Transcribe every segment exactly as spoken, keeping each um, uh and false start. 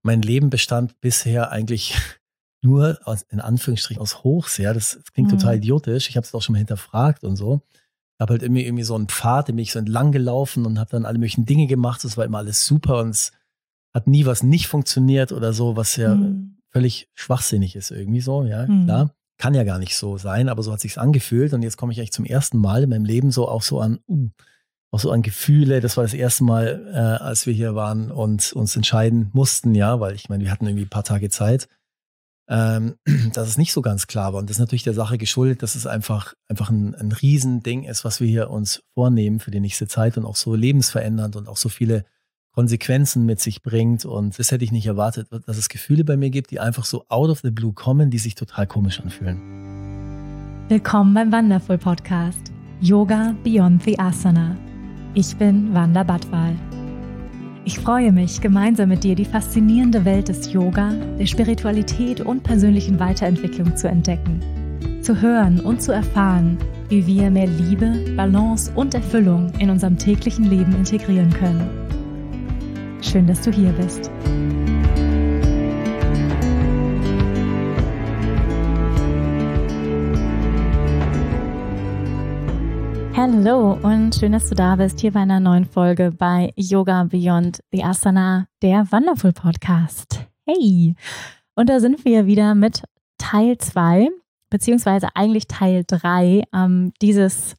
mein Leben bestand bisher eigentlich nur aus, in Anführungsstrichen aus Hochs. Ja, das, das klingt mhm. total idiotisch. Ich habe es auch schon mal hinterfragt und so. Ich habe halt irgendwie, irgendwie so einen Pfad, den bin ich so entlang gelaufen und habe dann alle möglichen Dinge gemacht. Das war immer alles super und es hat nie was nicht funktioniert oder so, was ja mhm. völlig schwachsinnig ist irgendwie so. Ja, mhm. klar. Kann ja gar nicht so sein, aber so hat sich's angefühlt. Und jetzt komme ich eigentlich zum ersten Mal in meinem Leben so auch so an, uh, auch so an Gefühle. Das war das erste Mal, äh, als wir hier waren und uns entscheiden mussten, ja, weil ich meine, wir hatten irgendwie ein paar Tage Zeit, ähm, dass es nicht so ganz klar war. Und das ist natürlich der Sache geschuldet, dass es einfach, einfach ein, ein Riesending ist, was wir hier uns vornehmen für die nächste Zeit und auch so lebensverändernd und auch so viele Konsequenzen mit sich bringt. Und das hätte ich nicht erwartet, dass es Gefühle bei mir gibt, die einfach so out of the blue kommen, die sich total komisch anfühlen. Willkommen beim Wonderful Podcast Yoga Beyond the Asana. Ich bin Wanda Badwal. Ich freue mich, gemeinsam mit dir die faszinierende Welt des Yoga, der Spiritualität und persönlichen Weiterentwicklung zu entdecken, zu hören und zu erfahren, wie wir mehr Liebe, Balance und Erfüllung in unserem täglichen Leben integrieren können. Schön, dass du hier bist. Hallo und schön, dass du da bist, hier bei einer neuen Folge bei Yoga Beyond the Asana, der Wonderful Podcast. Hey! Und da sind wir wieder mit Teil zwei, beziehungsweise eigentlich Teil drei ähm, dieses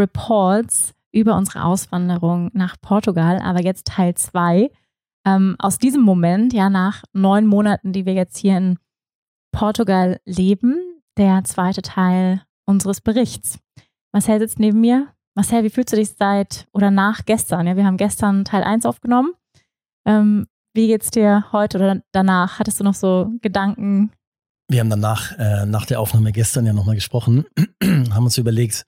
Reports über unsere Auswanderung nach Portugal, aber jetzt Teil zwei. Ähm, aus diesem Moment, ja, nach neun Monaten, die wir jetzt hier in Portugal leben, der zweite Teil unseres Berichts. Marcel sitzt neben mir. Marcel, wie fühlst du dich seit oder nach gestern? Ja, wir haben gestern Teil eins aufgenommen. Ähm, wie geht's dir heute oder danach? Hattest du noch so Gedanken? Wir haben danach, äh, nach der Aufnahme gestern ja nochmal gesprochen, haben uns überlegt,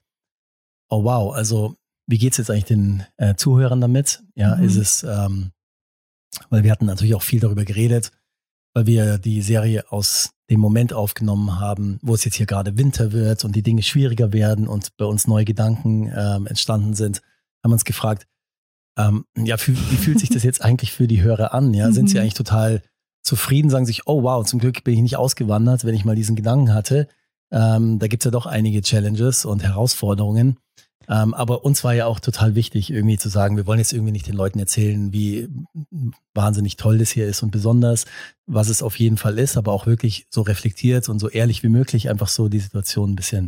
oh wow, also wie geht's jetzt eigentlich den äh, Zuhörern damit? Ja, mhm. ist es, ähm, weil wir hatten natürlich auch viel darüber geredet, weil wir die Serie aus dem Moment aufgenommen haben, wo es jetzt hier gerade Winter wird und die Dinge schwieriger werden und bei uns neue Gedanken ähm, entstanden sind, haben uns gefragt, ähm, ja, wie, wie fühlt sich das jetzt eigentlich für die Hörer an? Ja, mhm. Sind sie eigentlich total zufrieden, sagen sich, oh wow, zum Glück bin ich nicht ausgewandert, wenn ich mal diesen Gedanken hatte. Ähm, da gibt's ja doch einige Challenges und Herausforderungen. Ähm, aber uns war ja auch total wichtig, irgendwie zu sagen, wir wollen jetzt irgendwie nicht den Leuten erzählen, wie wahnsinnig toll das hier ist und besonders, was es auf jeden Fall ist, aber auch wirklich so reflektiert und so ehrlich wie möglich einfach so die Situation ein bisschen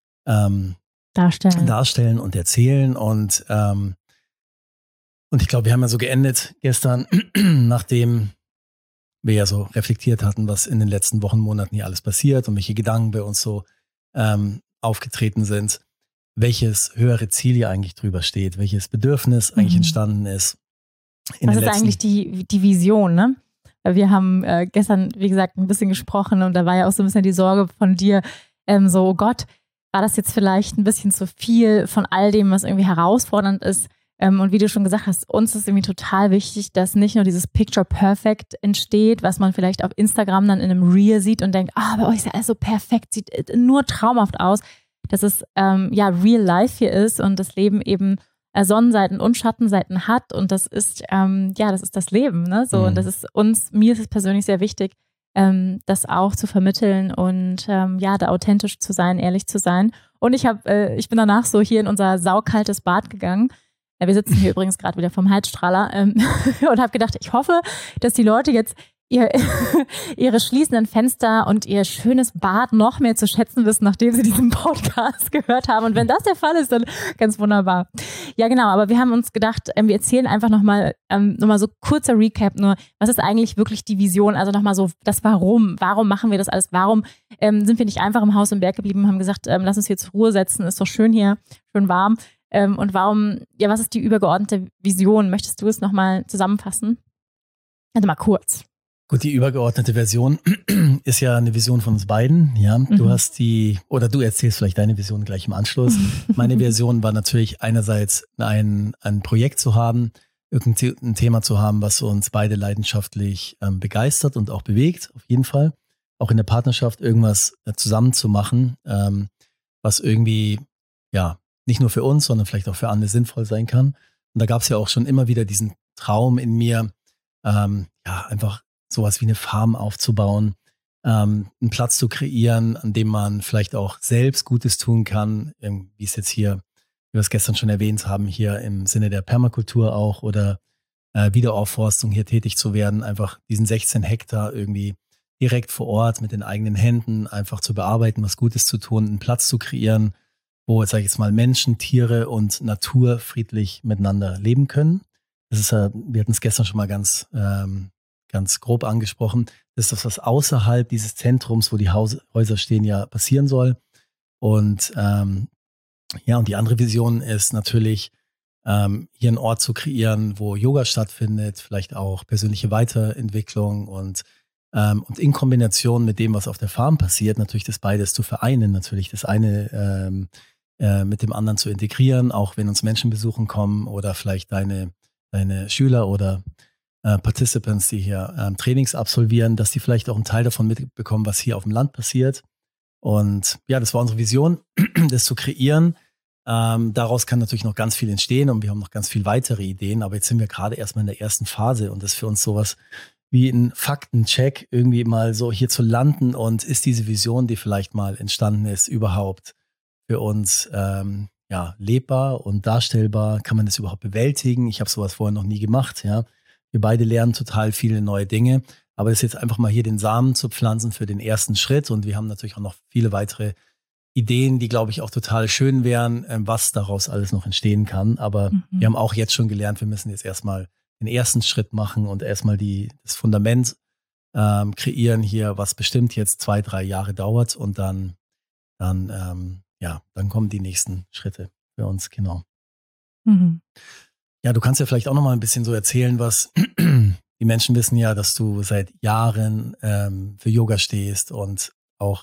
ähm, darstellen. darstellen und erzählen. Und, ähm, und ich glaube, wir haben ja so geendet gestern, nachdem wir ja so reflektiert hatten, was in den letzten Wochen, Monaten hier alles passiert und welche Gedanken bei uns so ähm, aufgetreten sind, welches höhere Ziel hier eigentlich drüber steht, welches Bedürfnis eigentlich mhm. entstanden ist. Was ist eigentlich die, die Vision, ne? Wir haben äh, gestern, wie gesagt, ein bisschen gesprochen und da war ja auch so ein bisschen die Sorge von dir, ähm, so, oh Gott, war das jetzt vielleicht ein bisschen zu viel von all dem, was irgendwie herausfordernd ist? Ähm, und wie du schon gesagt hast, uns ist irgendwie total wichtig, dass nicht nur dieses Picture Perfect entsteht, was man vielleicht auf Instagram dann in einem Reel sieht und denkt, ah, bei euch ist ja alles so perfekt, sieht nur traumhaft aus, dass es ähm, ja real life hier ist und das Leben eben äh, Sonnenseiten und Schattenseiten hat und das ist ähm, ja das ist das Leben, ne? So mhm. und das ist uns, mir ist es persönlich sehr wichtig, ähm, das auch zu vermitteln und ähm, ja da authentisch zu sein, ehrlich zu sein. Und ich habe, äh, ich bin danach so hier in unser saukaltes Bad gegangen. Ja, wir sitzen hier übrigens gerade wieder vom Heizstrahler ähm, und habe gedacht, ich hoffe, dass die Leute jetzt Ihr, ihre schließenden Fenster und ihr schönes Bad noch mehr zu schätzen wissen, nachdem sie diesen Podcast gehört haben. Und wenn das der Fall ist, dann ganz wunderbar. Ja, genau. Aber wir haben uns gedacht, wir erzählen einfach nochmal ähm, noch mal so kurzer Recap nur. Was ist eigentlich wirklich die Vision? Also nochmal so das Warum. Warum machen wir das alles? Warum ähm, sind wir nicht einfach im Haus im Berg geblieben und haben gesagt, ähm, lass uns hier zur Ruhe setzen. Ist doch schön hier, schön warm. Ähm, und warum, ja, was ist die übergeordnete Vision? Möchtest du es nochmal zusammenfassen? Also mal kurz. Gut, die übergeordnete Version ist ja eine Vision von uns beiden. Ja, mhm. Du hast die, oder du erzählst vielleicht deine Vision gleich im Anschluss. Meine Version war natürlich einerseits ein, ein Projekt zu haben, irgendein Thema zu haben, was uns beide leidenschaftlich ähm, begeistert und auch bewegt, auf jeden Fall. Auch in der Partnerschaft irgendwas äh, zusammen zu machen, ähm, was irgendwie, ja, nicht nur für uns, sondern vielleicht auch für andere sinnvoll sein kann. Und da gab es ja auch schon immer wieder diesen Traum in mir, ähm, ja, einfach sowas wie eine Farm aufzubauen, ähm, einen Platz zu kreieren, an dem man vielleicht auch selbst Gutes tun kann, wie es jetzt hier, wie wir es gestern schon erwähnt haben, hier im Sinne der Permakultur auch oder äh, Wiederaufforstung hier tätig zu werden, einfach diesen sechzehn Hektar irgendwie direkt vor Ort mit den eigenen Händen einfach zu bearbeiten, was Gutes zu tun, einen Platz zu kreieren, wo, sage ich jetzt mal, Menschen, Tiere und Natur friedlich miteinander leben können. Das ist ja, wir hatten es gestern schon mal ganz, ähm, ganz grob angesprochen. Das ist das, was außerhalb dieses Zentrums, wo die Haus- Häuser stehen, ja passieren soll. Und ähm, ja, und die andere Vision ist natürlich, ähm, hier einen Ort zu kreieren, wo Yoga stattfindet, vielleicht auch persönliche Weiterentwicklung und ähm, und in Kombination mit dem, was auf der Farm passiert, natürlich das beides zu vereinen, natürlich das eine ähm, äh, mit dem anderen zu integrieren, auch wenn uns Menschen besuchen kommen oder vielleicht deine, deine Schüler oder äh, Participants, die hier ähm, Trainings absolvieren, dass die vielleicht auch einen Teil davon mitbekommen, was hier auf dem Land passiert. Und ja, das war unsere Vision, das zu kreieren. Ähm, daraus kann natürlich noch ganz viel entstehen und wir haben noch ganz viel weitere Ideen, aber jetzt sind wir gerade erstmal in der ersten Phase und das ist für uns sowas wie ein Faktencheck, irgendwie mal so hier zu landen und ist diese Vision, die vielleicht mal entstanden ist, überhaupt für uns ähm, ja, lebbar und darstellbar? Kann man das überhaupt bewältigen? Ich habe sowas vorher noch nie gemacht. Ja, wir beide lernen total viele neue Dinge, aber es ist jetzt einfach mal hier den Samen zu pflanzen für den ersten Schritt und wir haben natürlich auch noch viele weitere Ideen, die, glaube ich, auch total schön wären, was daraus alles noch entstehen kann. Aber mhm. wir haben auch jetzt schon gelernt, wir müssen jetzt erstmal den ersten Schritt machen und erstmal die, das Fundament ähm, kreieren hier, was bestimmt jetzt zwei, drei Jahre dauert und dann, dann, ähm, ja, dann kommen die nächsten Schritte für uns, genau. Mhm. Ja, du kannst ja vielleicht auch noch mal ein bisschen so erzählen, was die Menschen wissen ja, dass du seit Jahren ähm, für Yoga stehst und auch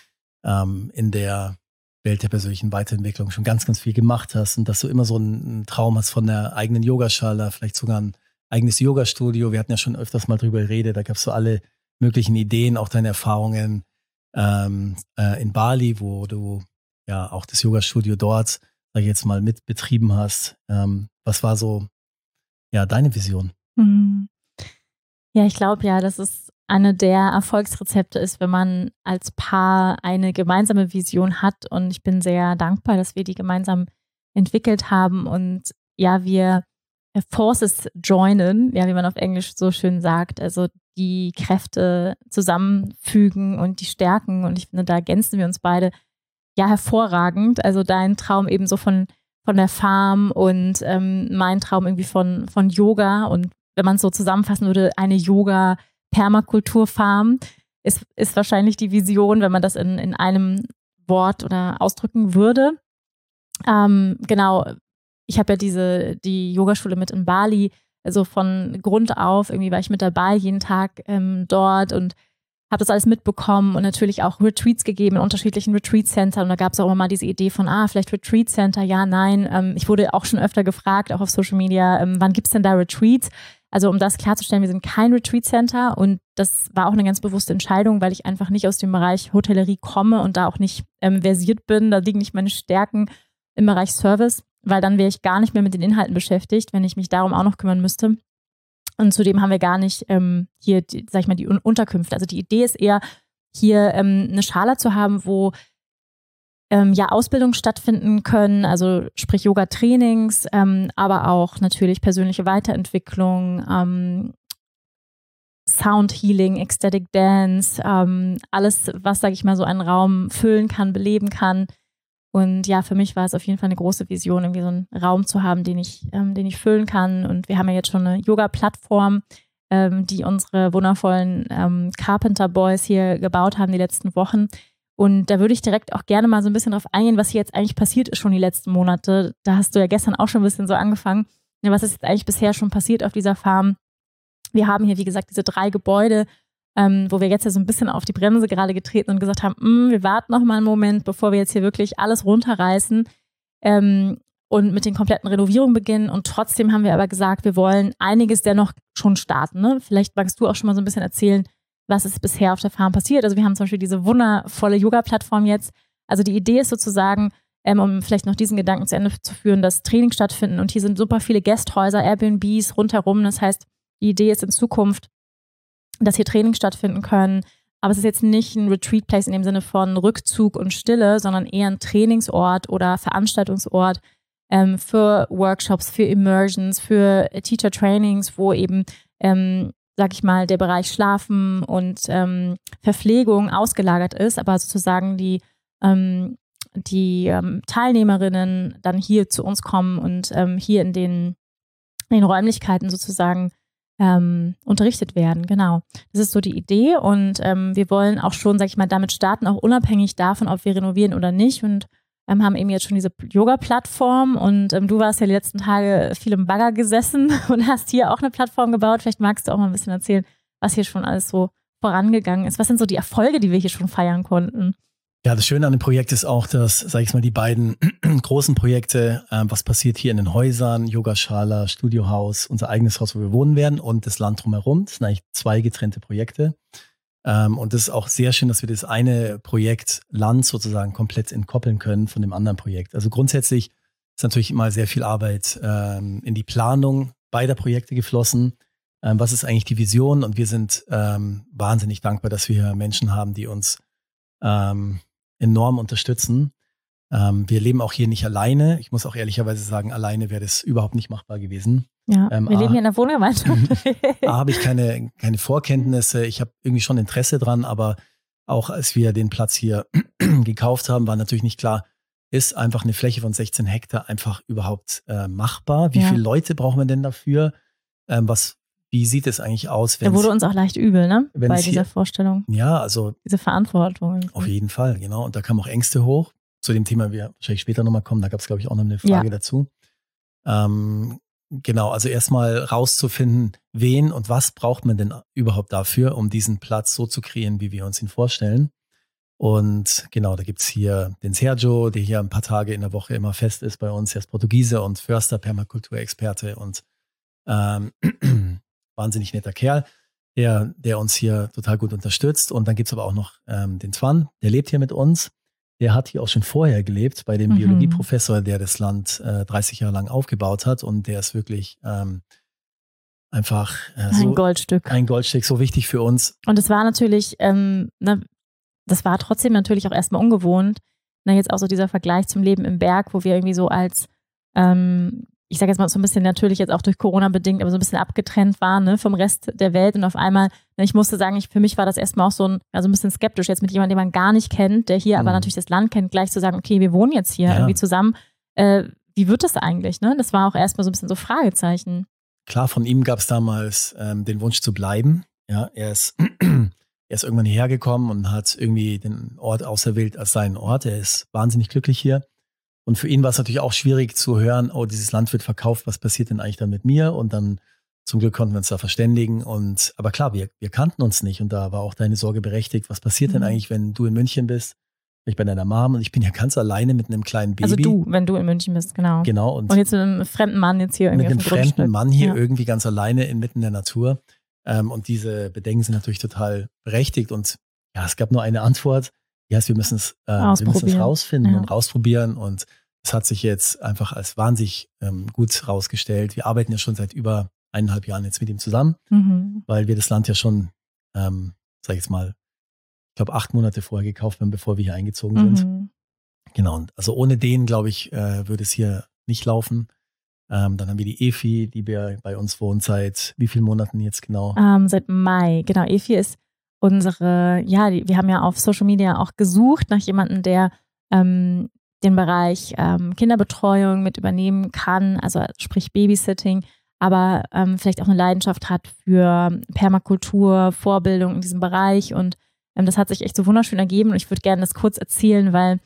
ähm, in der Welt der persönlichen Weiterentwicklung schon ganz, ganz viel gemacht hast und dass du immer so einen Traum hast von der eigenen Yogaschale, vielleicht sogar ein eigenes Yoga-Studio. Wir hatten ja schon öfters mal drüber geredet, da gab es so alle möglichen Ideen, auch deine Erfahrungen ähm, äh, in Bali, wo du ja auch das Yoga-Studio dort, sag ich jetzt mal, mitbetrieben hast. Ähm, was war so ja deine Vision? Mhm. Ja, ich glaube ja, dass es eine der Erfolgsrezepte ist, wenn man als Paar eine gemeinsame Vision hat und ich bin sehr dankbar, dass wir die gemeinsam entwickelt haben und ja, wir Forces joinen, ja, wie man auf Englisch so schön sagt, also die Kräfte zusammenfügen und die stärken und ich finde, da ergänzen wir uns beide ja hervorragend, also dein Traum eben so von, von der Farm und ähm, mein Traum irgendwie von, von Yoga und wenn man es so zusammenfassen würde, eine Yoga-Permakultur-Farm ist, ist wahrscheinlich die Vision, wenn man das in, in einem Wort oder ausdrücken würde. Ähm, genau, ich habe ja diese, die Yogaschule mit in Bali, also von Grund auf, irgendwie war ich mit dabei, jeden Tag ähm, dort und habe das alles mitbekommen und natürlich auch Retreats gegeben in unterschiedlichen Retreat-Centern und da gab es auch immer mal diese Idee von, ah, vielleicht Retreat-Center, ja, nein. Ähm, ich wurde auch schon öfter gefragt, auch auf Social Media, ähm, wann gibt es denn da Retreats? Also um das klarzustellen, wir sind kein Retreat-Center und das war auch eine ganz bewusste Entscheidung, weil ich einfach nicht aus dem Bereich Hotellerie komme und da auch nicht ähm, versiert bin, da liegen nicht meine Stärken im Bereich Service, weil dann wäre ich gar nicht mehr mit den Inhalten beschäftigt, wenn ich mich darum auch noch kümmern müsste. Und zudem haben wir gar nicht ähm, hier, die, sag ich mal, die Un- Unterkünfte. Also die Idee ist eher, hier ähm, eine Schala zu haben, wo ähm, ja Ausbildungen stattfinden können, also sprich Yoga-Trainings, ähm, aber auch natürlich persönliche Weiterentwicklung, ähm, Sound Healing, Ecstatic Dance, ähm, alles, was, sag ich mal, so einen Raum füllen kann, beleben kann. Und ja, für mich war es auf jeden Fall eine große Vision, irgendwie so einen Raum zu haben, den ich, ähm, den ich füllen kann. Und wir haben ja jetzt schon eine Yoga-Plattform, ähm, die unsere wundervollen ähm, Carpenter Boys hier gebaut haben die letzten Wochen. Und da würde ich direkt auch gerne mal so ein bisschen drauf eingehen, was hier jetzt eigentlich passiert ist schon die letzten Monate. Da hast du ja gestern auch schon ein bisschen so angefangen. Ja, was ist jetzt eigentlich bisher schon passiert auf dieser Farm? Wir haben hier, wie gesagt, diese drei Gebäude, Ähm, wo wir jetzt ja so ein bisschen auf die Bremse gerade getreten und gesagt haben, wir warten noch mal einen Moment, bevor wir jetzt hier wirklich alles runterreißen ähm, und mit den kompletten Renovierungen beginnen. Und trotzdem haben wir aber gesagt, wir wollen einiges dennoch schon starten. Ne? Vielleicht magst du auch schon mal so ein bisschen erzählen, was ist bisher auf der Farm passiert. Also wir haben zum Beispiel diese wundervolle Yoga-Plattform jetzt. Also die Idee ist sozusagen, ähm, um vielleicht noch diesen Gedanken zu Ende zu führen, dass Trainings stattfinden. Und hier sind super viele Gasthäuser, Airbnbs rundherum. Das heißt, die Idee ist in Zukunft, dass hier Trainings stattfinden können. Aber es ist jetzt nicht ein Retreat-Place in dem Sinne von Rückzug und Stille, sondern eher ein Trainingsort oder Veranstaltungsort ähm, für Workshops, für Immersions, für Teacher-Trainings, wo eben, ähm, sag ich mal, der Bereich Schlafen und ähm, Verpflegung ausgelagert ist, aber sozusagen die, ähm, die ähm, Teilnehmerinnen dann hier zu uns kommen und ähm, hier in den, in den Räumlichkeiten sozusagen Ähm, unterrichtet werden, genau. Das ist so die Idee und ähm, wir wollen auch schon, sag ich mal, damit starten, auch unabhängig davon, ob wir renovieren oder nicht und ähm, haben eben jetzt schon diese Yoga-Plattform und ähm, du warst ja die letzten Tage viel im Bagger gesessen und hast hier auch eine Plattform gebaut. Vielleicht magst du auch mal ein bisschen erzählen, was hier schon alles so vorangegangen ist. Was sind so die Erfolge, die wir hier schon feiern konnten? Ja, das Schöne an dem Projekt ist auch, dass, sag ich mal, die beiden großen Projekte, äh, was passiert hier in den Häusern, Yogaschala, Studiohaus, unser eigenes Haus, wo wir wohnen werden und das Land drumherum. Das sind eigentlich zwei getrennte Projekte. Ähm, und das ist auch sehr schön, dass wir das eine Projekt Land sozusagen komplett entkoppeln können von dem anderen Projekt. Also grundsätzlich ist natürlich immer sehr viel Arbeit ähm, in die Planung beider Projekte geflossen. Ähm, was ist eigentlich die Vision? Und wir sind ähm, wahnsinnig dankbar, dass wir Menschen haben, die uns ähm, enorm unterstützen. Ähm, wir leben auch hier nicht alleine. Ich muss auch ehrlicherweise sagen, alleine wäre das überhaupt nicht machbar gewesen. Ja, ähm, wir A, leben hier in der Wohngemeinschaft. A, habe ich keine, keine Vorkenntnisse. Ich habe irgendwie schon Interesse dran, aber auch als wir den Platz hier gekauft haben, war natürlich nicht klar, ist einfach eine Fläche von sechzehn Hektar einfach überhaupt äh, machbar? Wie ja. viele Leute brauchen wir denn dafür? Ähm, was Wie sieht es eigentlich aus? Da wurde uns auch leicht übel, ne? Bei dieser hier, Vorstellung. Ja, also. Diese Verantwortung. Auf jeden Fall, genau. Und da kamen auch Ängste hoch. Zu dem Thema, wir wahrscheinlich später nochmal kommen. Da gab es, glaube ich, auch noch eine Frage ja. dazu. Ähm, genau, also erstmal rauszufinden, wen und was braucht man denn überhaupt dafür, um diesen Platz so zu kreieren, wie wir uns ihn vorstellen. Und genau, da gibt es hier den Sergio, der hier ein paar Tage in der Woche immer fest ist bei uns. Er ist Portugiese und Förster, Permakulturexperte und ähm, wahnsinnig netter Kerl, der, der uns hier total gut unterstützt. Und dann gibt es aber auch noch ähm, den Twan, der lebt hier mit uns. Der hat hier auch schon vorher gelebt bei dem mhm. Biologieprofessor, der das Land äh, dreißig Jahre lang aufgebaut hat. Und der ist wirklich ähm, einfach äh, so ein Goldstück. Ein Goldstück, so wichtig für uns. Und es war natürlich, ähm, ne, das war trotzdem natürlich auch erstmal ungewohnt. Na, jetzt auch so dieser Vergleich zum Leben im Berg, wo wir irgendwie so als ähm, ich sage jetzt mal so ein bisschen natürlich jetzt auch durch Corona bedingt, aber so ein bisschen abgetrennt waren, ne, vom Rest der Welt und auf einmal, ne, ich musste sagen, ich, für mich war das erstmal auch so ein, also ein bisschen skeptisch, jetzt mit jemandem, den man gar nicht kennt, der hier mhm. aber natürlich das Land kennt, gleich zu sagen, okay, wir wohnen jetzt hier ja. irgendwie zusammen, äh, wie wird das eigentlich, ne? Das war auch erstmal so ein bisschen so Fragezeichen. Klar, von ihm gab es damals ähm, den Wunsch zu bleiben, ja, er ist, er ist irgendwann hierher gekommen und hat irgendwie den Ort auserwählt als seinen Ort, er ist wahnsinnig glücklich hier. Und für ihn war es natürlich auch schwierig zu hören, oh, dieses Land wird verkauft, was passiert denn eigentlich dann mit mir? Und dann zum Glück konnten wir uns da verständigen. Und aber klar, wir, wir kannten uns nicht und da war auch deine Sorge berechtigt. Was passiert mhm. denn eigentlich, wenn du in München bist? Ich bei deiner Mom und ich bin ja ganz alleine mit einem kleinen Baby. Also du, wenn du in München bist, genau. Genau. Und, und jetzt mit einem fremden Mann jetzt hier irgendwie mit einem auf dem fremden Mann hier ja. irgendwie ganz alleine inmitten der Natur. Ähm, und diese Bedenken sind natürlich total berechtigt. Und ja, es gab nur eine Antwort. Die heißt, wir müssen es, äh, wir müssen es rausfinden ja. und rausprobieren. Und es hat sich jetzt einfach als wahnsinnig ähm, gut rausgestellt. Wir arbeiten ja schon seit über eineinhalb Jahren jetzt mit ihm zusammen, mhm. weil wir das Land ja schon, ähm, sag ich jetzt mal, ich glaube acht Monate vorher gekauft haben, bevor wir hier eingezogen sind. Mhm. Genau, und also ohne den, glaube ich, äh, würde es hier nicht laufen. Ähm, dann haben wir die Efi, die bei, bei uns wohnt seit wie vielen Monaten jetzt genau? Ähm, seit Mai, genau. Efi ist unsere, ja, die, wir haben ja auf Social Media auch gesucht nach jemandem, der ähm, den Bereich ähm, Kinderbetreuung mit übernehmen kann, also sprich Babysitting, aber ähm, vielleicht auch eine Leidenschaft hat für Permakultur, Vorbildung in diesem Bereich und ähm, das hat sich echt so wunderschön ergeben und ich würde gerne das kurz erzählen, weil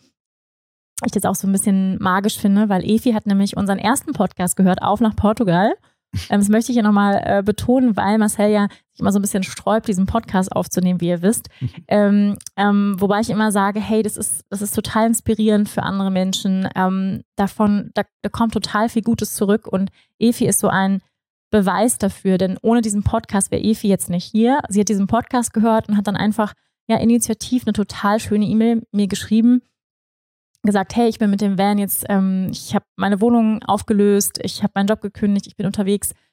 ich das auch so ein bisschen magisch finde, weil Efi hat nämlich unseren ersten Podcast gehört, Auf nach Portugal. Ähm, das möchte ich hier nochmal äh, betonen, weil Marcel ja sich immer so ein bisschen sträubt, diesen Podcast aufzunehmen, wie ihr wisst. ähm, ähm, wobei ich immer sage, hey, das ist, das ist total inspirierend für andere Menschen. Ähm, davon, da, da kommt total viel Gutes zurück und Efi ist so ein Beweis dafür, denn ohne diesen Podcast wäre Efi jetzt nicht hier. Sie hat diesen Podcast gehört und hat dann einfach ja initiativ eine total schöne E-Mail mir geschrieben, gesagt, hey, ich bin mit dem Van jetzt, ähm, ich habe meine Wohnung aufgelöst, ich habe meinen Job gekündigt, ich bin unterwegs.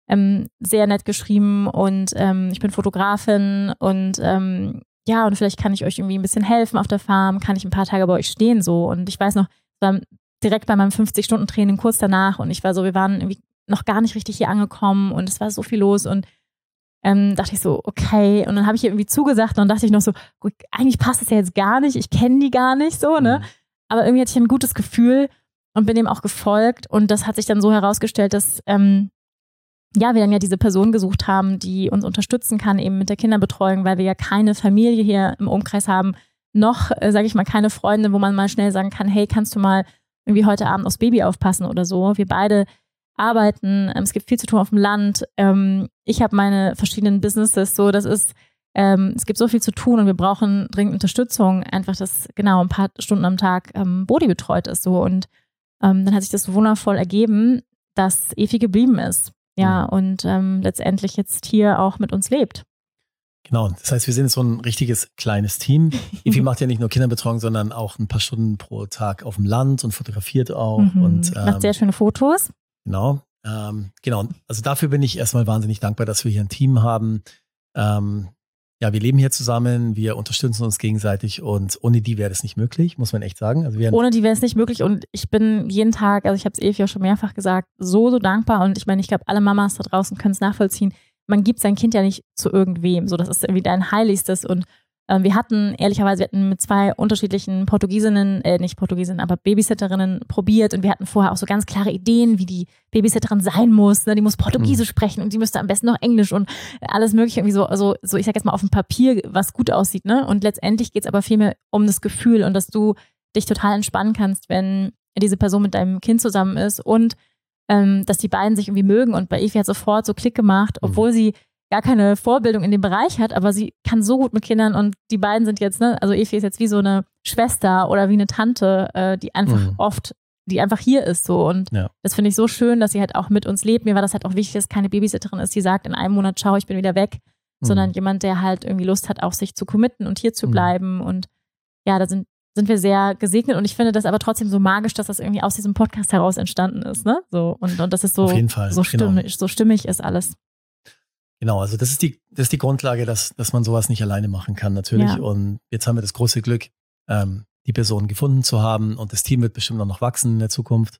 ähm, sehr nett geschrieben und ähm, ich bin Fotografin und ähm, ja, und vielleicht kann ich euch irgendwie ein bisschen helfen auf der Farm, kann ich ein paar Tage bei euch stehen so. Und ich weiß noch, es war direkt bei meinem fünfzig-Stunden-Training kurz danach und ich war so, wir waren irgendwie noch gar nicht richtig hier angekommen und es war so viel los und ähm, dachte ich so, okay. Und dann habe ich ihr irgendwie zugesagt und dann dachte ich noch so, gut, eigentlich passt das ja jetzt gar nicht, ich kenne die gar nicht so, ne? Mhm. Aber irgendwie hatte ich ein gutes Gefühl und bin dem auch gefolgt und das hat sich dann so herausgestellt, dass ähm, ja, wir dann ja diese Person gesucht haben, die uns unterstützen kann, eben mit der Kinderbetreuung, weil wir ja keine Familie hier im Umkreis haben, noch, äh, sage ich mal, keine Freunde, wo man mal schnell sagen kann, hey, kannst du mal irgendwie heute Abend aufs Baby aufpassen oder so. Wir beide arbeiten, ähm, es gibt viel zu tun auf dem Land. Ähm, ich habe meine verschiedenen Businesses, so, das ist, ähm, es gibt so viel zu tun und wir brauchen dringend Unterstützung, einfach, dass genau ein paar Stunden am Tag ähm, Bodi betreut ist, so. Und ähm, dann hat sich das so wundervoll ergeben, dass Efi geblieben ist. Ja, mhm. und ähm, letztendlich jetzt hier auch mit uns lebt. Genau, das heißt, wir sind jetzt so ein richtiges kleines Team. Efi macht ja nicht nur Kinderbetreuung, sondern auch ein paar Stunden pro Tag auf dem Land und fotografiert auch. Mhm. Und, ähm, macht sehr schöne Fotos. Genau, ähm, genau. Also dafür bin ich erstmal wahnsinnig dankbar, dass wir hier ein Team haben. Ähm, ja, wir leben hier zusammen, wir unterstützen uns gegenseitig und ohne die wäre das nicht möglich, muss man echt sagen. Also wir ohne die wäre es nicht möglich und ich bin jeden Tag, also ich habe es Efi auch schon mehrfach gesagt, so, so dankbar und ich meine, ich glaube, alle Mamas da draußen können es nachvollziehen. Man gibt sein Kind ja nicht zu irgendwem, so, das ist irgendwie dein Heiligstes und ähm, wir hatten, ehrlicherweise, wir hatten mit zwei unterschiedlichen Portugiesinnen, äh, nicht Portugiesinnen, aber Babysitterinnen probiert und wir hatten vorher auch so ganz klare Ideen, wie die Babysitterin sein muss, ne? Die muss Portugiesisch mhm. sprechen und die müsste am besten noch Englisch und alles mögliche irgendwie so, also, so ich sag jetzt mal auf dem Papier, was gut aussieht, ne? Und letztendlich geht es aber vielmehr um das Gefühl und dass du dich total entspannen kannst, wenn diese Person mit deinem Kind zusammen ist und ähm, dass die beiden sich irgendwie mögen und bei Efi hat sofort so Klick gemacht, obwohl mhm. sie gar keine Vorbildung in dem Bereich hat, aber sie kann so gut mit Kindern und die beiden sind jetzt, ne, also Efi ist jetzt wie so eine Schwester oder wie eine Tante, äh, die einfach mhm. oft, die einfach hier ist so und ja. das finde ich so schön, dass sie halt auch mit uns lebt. Mir war das halt auch wichtig, dass keine Babysitterin ist, die sagt in einem Monat, ciao, ich bin wieder weg, mhm. sondern jemand, der halt irgendwie Lust hat, auch sich zu committen und hier zu bleiben mhm. und ja, da sind sind wir sehr gesegnet und ich finde das aber trotzdem so magisch, dass das irgendwie aus diesem Podcast heraus entstanden ist, ne, so und, und das ist so, Auf jeden Fall. so stimmig, genau. so stimmig ist alles. Genau, also das ist die, das ist die Grundlage, dass, dass man sowas nicht alleine machen kann natürlich. Ja. Und jetzt haben wir das große Glück, ähm, die Person gefunden zu haben und das Team wird bestimmt auch noch wachsen in der Zukunft.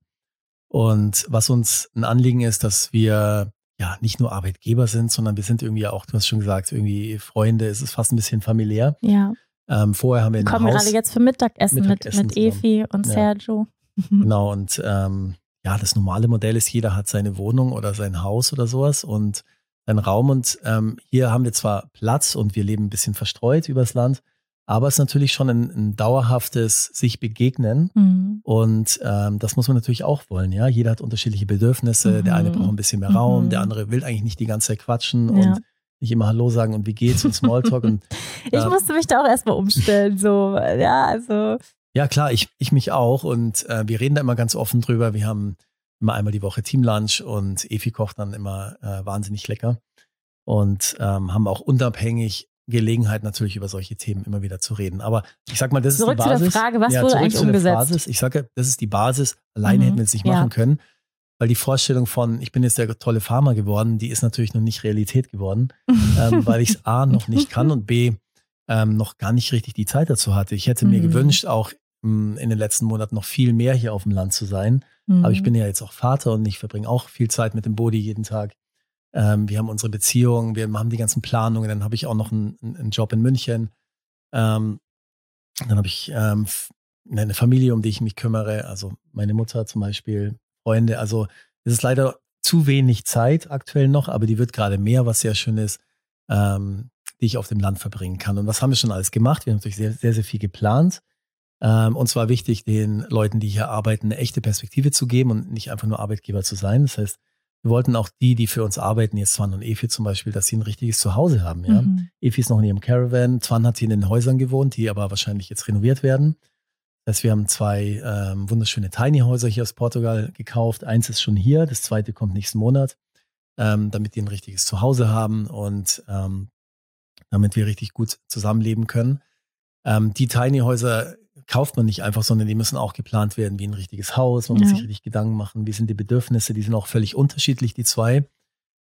Und was uns ein Anliegen ist, dass wir ja nicht nur Arbeitgeber sind, sondern wir sind irgendwie auch, du hast schon gesagt, irgendwie Freunde, es ist fast ein bisschen familiär. Ja. Ähm, vorher haben wir wir kommen gerade jetzt für Mittagessen, Mittagessen mit, mit Efi und Sergio. Ja. Genau, und ähm, ja, das normale Modell ist, jeder hat seine Wohnung oder sein Haus oder sowas und ein Raum und ähm, hier haben wir zwar Platz und wir leben ein bisschen verstreut übers Land, aber es ist natürlich schon ein, ein dauerhaftes sich begegnen mhm. und ähm, das muss man natürlich auch wollen, ja. Jeder hat unterschiedliche Bedürfnisse, mhm. der eine braucht ein bisschen mehr Raum, mhm. der andere will eigentlich nicht die ganze Zeit quatschen ja. und nicht immer Hallo sagen und wie geht's und Smalltalk. Und, äh, ich musste mich da auch erstmal umstellen, so, ja, also. Ja klar, ich, ich mich auch und äh, wir reden da immer ganz offen drüber, wir haben immer einmal die Woche Teamlunch und Efi kocht dann immer äh, wahnsinnig lecker und ähm, haben auch unabhängig Gelegenheit natürlich über solche Themen immer wieder zu reden. Aber ich sag mal, das zurück ist die Basis. Zurück zu der Frage, was ja, wurde eigentlich umgesetzt? Basis. Ich sage, das ist die Basis. Alleine mhm. hätten wir es nicht ja. machen können, weil die Vorstellung von, ich bin jetzt der tolle Farmer geworden, die ist natürlich noch nicht Realität geworden, ähm, weil ich es A noch nicht kann und B ähm, noch gar nicht richtig die Zeit dazu hatte. Ich hätte mir mhm. gewünscht, auch mh, in den letzten Monaten noch viel mehr hier auf dem Land zu sein. Mhm. Aber ich bin ja jetzt auch Vater und ich verbringe auch viel Zeit mit dem Bodi jeden Tag. Ähm, wir haben unsere Beziehung, wir haben die ganzen Planungen. Dann habe ich auch noch einen, einen Job in München. Ähm, dann habe ich ähm, eine Familie, um die ich mich kümmere. Also meine Mutter zum Beispiel, Freunde. Also es ist leider zu wenig Zeit aktuell noch, aber die wird gerade mehr, was sehr schön ist, ähm, die ich auf dem Land verbringen kann. Und was haben wir schon alles gemacht? Wir haben natürlich sehr, sehr, sehr viel geplant. Ähm, uns war wichtig, den Leuten, die hier arbeiten, eine echte Perspektive zu geben und nicht einfach nur Arbeitgeber zu sein. Das heißt, wir wollten auch die, die für uns arbeiten, jetzt Zwan und Efi zum Beispiel, dass sie ein richtiges Zuhause haben. Ja? Mhm. Efi ist noch in ihrem Caravan, Zwan hat hier in den Häusern gewohnt, die aber wahrscheinlich jetzt renoviert werden. Das heißt, wir haben zwei ähm, wunderschöne Tiny-Häuser hier aus Portugal gekauft. Eins ist schon hier, das zweite kommt nächsten Monat, ähm, damit die ein richtiges Zuhause haben und ähm, damit wir richtig gut zusammenleben können. Ähm, die Tiny-Häuser kauft man nicht einfach, sondern die müssen auch geplant werden wie ein richtiges Haus. Man ja. muss sich richtig Gedanken machen, wie sind die Bedürfnisse, die sind auch völlig unterschiedlich, die zwei.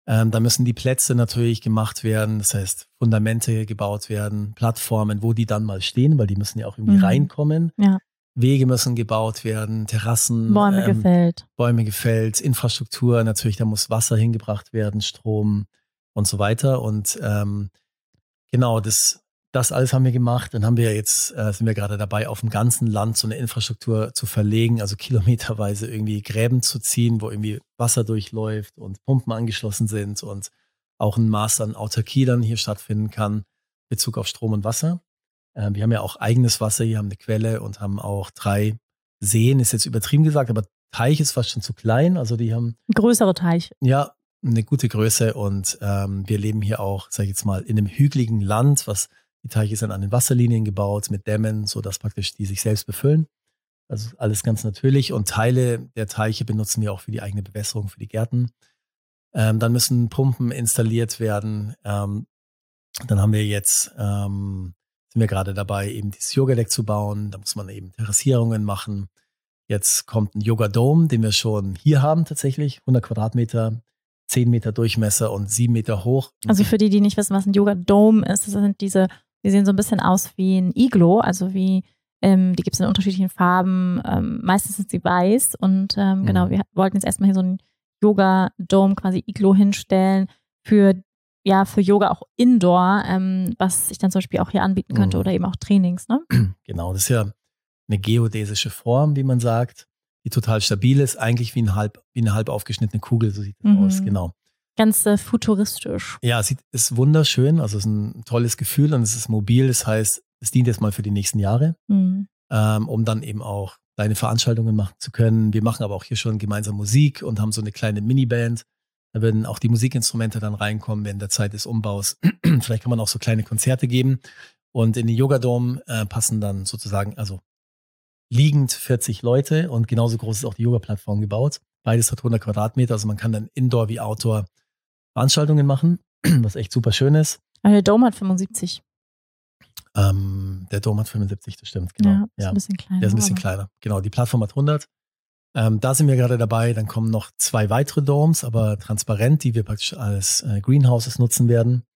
Ähm, da müssen die Plätze natürlich gemacht werden, das heißt Fundamente gebaut werden, Plattformen, wo die dann mal stehen, weil die müssen ja auch irgendwie Mhm. reinkommen. Ja. Wege müssen gebaut werden, Terrassen, Bäume ähm, gefällt. Bäume gefällt, Infrastruktur natürlich, da muss Wasser hingebracht werden, Strom und so weiter. Und ähm, genau, das, das alles haben wir gemacht. Dann haben wir jetzt, äh, sind wir gerade dabei, auf dem ganzen Land so eine Infrastruktur zu verlegen, also kilometerweise irgendwie Gräben zu ziehen, wo irgendwie Wasser durchläuft und Pumpen angeschlossen sind und auch ein Maß an Autarkie dann hier stattfinden kann, in Bezug auf Strom und Wasser. Äh, wir haben ja auch eigenes Wasser, hier haben eine Quelle und haben auch drei Seen, ist jetzt übertrieben gesagt, aber Teich ist fast schon zu klein. Also die haben Größere Teich. ja eine gute Größe und ähm, wir leben hier auch, sag ich jetzt mal, in einem hügeligen Land, was die Teiche sind an den Wasserlinien gebaut mit Dämmen, sodass praktisch die sich selbst befüllen. Also alles ganz natürlich und Teile der Teiche benutzen wir auch für die eigene Bewässerung, für die Gärten. Ähm, dann müssen Pumpen installiert werden. Ähm, dann haben wir jetzt, ähm, sind wir gerade dabei, eben dieses Yoga-Deck zu bauen. Da muss man eben Terrassierungen machen. Jetzt kommt ein Yoga-Dome, den wir schon hier haben tatsächlich. hundert Quadratmeter, zehn Meter Durchmesser und sieben Meter hoch. Also für die, die nicht wissen, was ein Yoga-Dome ist, das sind diese, die sehen so ein bisschen aus wie ein Iglo, also wie, ähm, die gibt es in unterschiedlichen Farben, ähm, meistens sind sie weiß und ähm, mhm. genau, wir wollten jetzt erstmal hier so ein Yoga-Dome, quasi Iglo hinstellen für, ja, für Yoga auch Indoor, ähm, was ich dann zum Beispiel auch hier anbieten könnte mhm. oder eben auch Trainings, ne? Genau, das ist ja eine geodäsische Form, wie man sagt, die total stabil ist, eigentlich wie, ein halb, wie eine halb aufgeschnittene Kugel, so sieht das mhm. aus, genau. Ganz äh, futuristisch. Ja, es ist wunderschön, also es ist ein tolles Gefühl und es ist mobil, das heißt, es dient jetzt mal für die nächsten Jahre, mhm. ähm, um dann eben auch kleine Veranstaltungen machen zu können. Wir machen aber auch hier schon gemeinsam Musik und haben so eine kleine Miniband. Da werden auch die Musikinstrumente dann reinkommen während der Zeit des Umbaus. Vielleicht kann man auch so kleine Konzerte geben und in den Yoga-Dome äh, passen dann sozusagen, also liegend vierzig Leute und genauso groß ist auch die Yoga-Plattform gebaut. Beides hat hundert Quadratmeter, also man kann dann Indoor wie Outdoor Veranstaltungen machen, was echt super schön ist. Aber der Dome hat fünfundsiebzig. Ähm, der Dome hat fünfundsiebzig, das stimmt, genau. Ja, ist ja. ein bisschen kleiner. Der ist ein bisschen kleiner, genau. Die Plattform hat hundert. Ähm, da sind wir gerade dabei. Dann kommen noch zwei weitere Domes, aber transparent, die wir praktisch als äh, Greenhouses nutzen werden.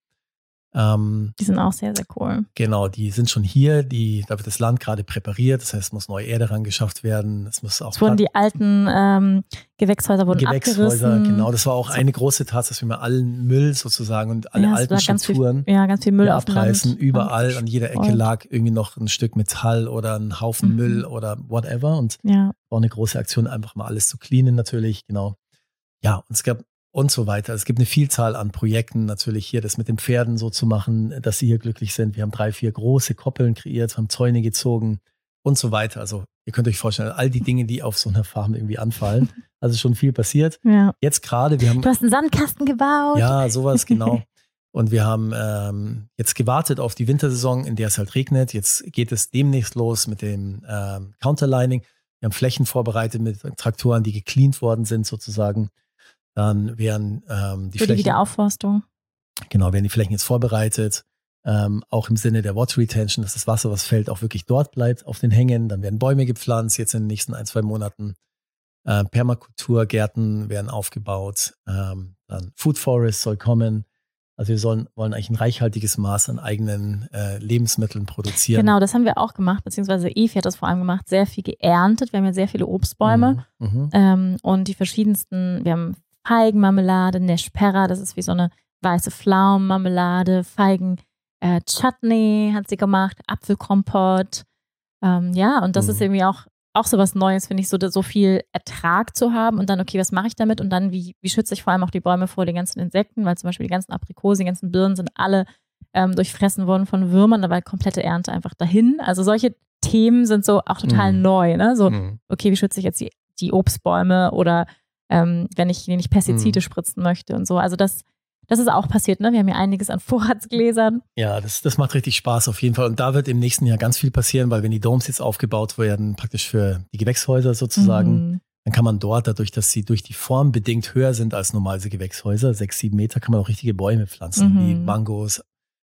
Ähm, die sind auch sehr, sehr cool. Genau, die sind schon hier. Die, da wird das Land gerade präpariert. Das heißt, es muss neue Erde rangeschafft werden. Es muss auch. Es wurden die alten ähm, Gewächshäuser wurden Gewächshäuser, abgerissen. Genau. Das war auch so. eine große Tatsache, dass wir mal allen Müll sozusagen und alle ja, alten Strukturen ganz viel, ja, ganz viel Müll abreißen. Überall, an jeder Ecke lag irgendwie noch ein Stück Metall oder ein Haufen mhm. Müll oder whatever. Und ja. war eine große Aktion, einfach mal alles zu cleanen natürlich. Genau. Ja, und es gab und so weiter. Es gibt eine Vielzahl an Projekten natürlich hier, das mit den Pferden so zu machen, dass sie hier glücklich sind. Wir haben drei, vier große Koppeln kreiert, haben Zäune gezogen und so weiter. Also ihr könnt euch vorstellen, all die Dinge, die auf so einer Farm irgendwie anfallen. Also schon viel passiert. Ja. Jetzt gerade, wir haben... Du hast einen Sandkasten gebaut. Ja, sowas, genau. Und wir haben ähm, jetzt gewartet auf die Wintersaison, in der es halt regnet. Jetzt geht es demnächst los mit dem ähm, Counterlining. Wir haben Flächen vorbereitet mit Traktoren, die gecleant worden sind sozusagen. Dann werden ähm, die Für Flächen, die Wiederaufforstung. Genau, werden die Flächen jetzt vorbereitet, ähm, auch im Sinne der Water Retention, dass das Wasser, was fällt, auch wirklich dort bleibt auf den Hängen. Dann werden Bäume gepflanzt, jetzt in den nächsten ein, zwei Monaten. Äh, Permakulturgärten werden aufgebaut. Ähm, dann Food Forest soll kommen. Also wir sollen, wollen eigentlich ein reichhaltiges Maß an eigenen äh, Lebensmitteln produzieren. Genau, das haben wir auch gemacht, beziehungsweise Evi hat das vor allem gemacht, sehr viel geerntet. Wir haben ja sehr viele Obstbäume mhm, mhm. ähm, und die verschiedensten, wir haben Feigenmarmelade, Neshperra, das ist wie so eine weiße Pflaumenmarmelade, Feigen äh, Chutney hat sie gemacht, Apfelkompott. Ähm, ja, und das mhm. ist irgendwie auch, auch so was Neues, finde ich, so, so viel Ertrag zu haben und dann, okay, was mache ich damit? Und dann, wie, wie schütze ich vor allem auch die Bäume vor den ganzen Insekten, weil zum Beispiel die ganzen Aprikosen, die ganzen Birnen sind alle ähm, durchfressen worden von Würmern, da war komplette Ernte einfach dahin. Also solche Themen sind so auch total mhm. neu, ne? So, mhm. okay, wie schütze ich jetzt die, die Obstbäume oder Ähm, wenn ich nicht Pestizide hm. spritzen möchte und so. Also das, das ist auch passiert, ne? Wir haben ja einiges an Vorratsgläsern. Ja, das, das macht richtig Spaß auf jeden Fall. Und da wird im nächsten Jahr ganz viel passieren, weil wenn die Domes jetzt aufgebaut werden, praktisch für die Gewächshäuser sozusagen, mhm. dann kann man dort, dadurch, dass sie durch die Form bedingt höher sind als normalerweise Gewächshäuser, sechs, sieben Meter, kann man auch richtige Bäume pflanzen, mhm. wie Mangos,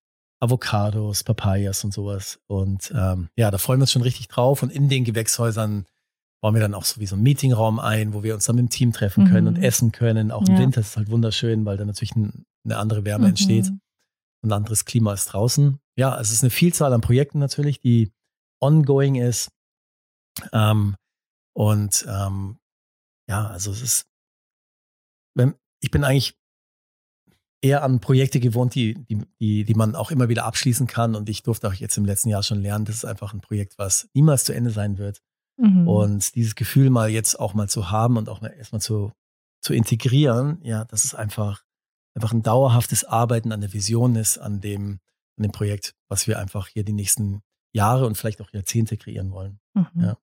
Avocados, Papayas und sowas. Und ähm, ja, da freuen wir uns schon richtig drauf. Und in den Gewächshäusern bauen wir dann auch so wie so einen Meetingraum ein, wo wir uns dann mit dem Team treffen können mhm. und essen können. Auch im ja. Winter ist es halt wunderschön, weil dann natürlich ein, eine andere Wärme mhm. entsteht. Ein anderes Klima ist draußen. Ja, es ist eine Vielzahl an Projekten natürlich, die ongoing ist. Ähm, und ähm, ja, also es ist, wenn, ich bin eigentlich eher an Projekte gewohnt, die, die, die, die man auch immer wieder abschließen kann. Und ich durfte auch jetzt im letzten Jahr schon lernen, das ist einfach ein Projekt, was niemals zu Ende sein wird. Mhm. Und dieses Gefühl mal jetzt auch mal zu haben und auch mal erstmal zu, zu integrieren, ja, das ist einfach, einfach ein dauerhaftes Arbeiten an der Vision ist, an dem, an dem Projekt, was wir einfach hier die nächsten Jahre und vielleicht auch Jahrzehnte kreieren wollen. Mhm. Ja.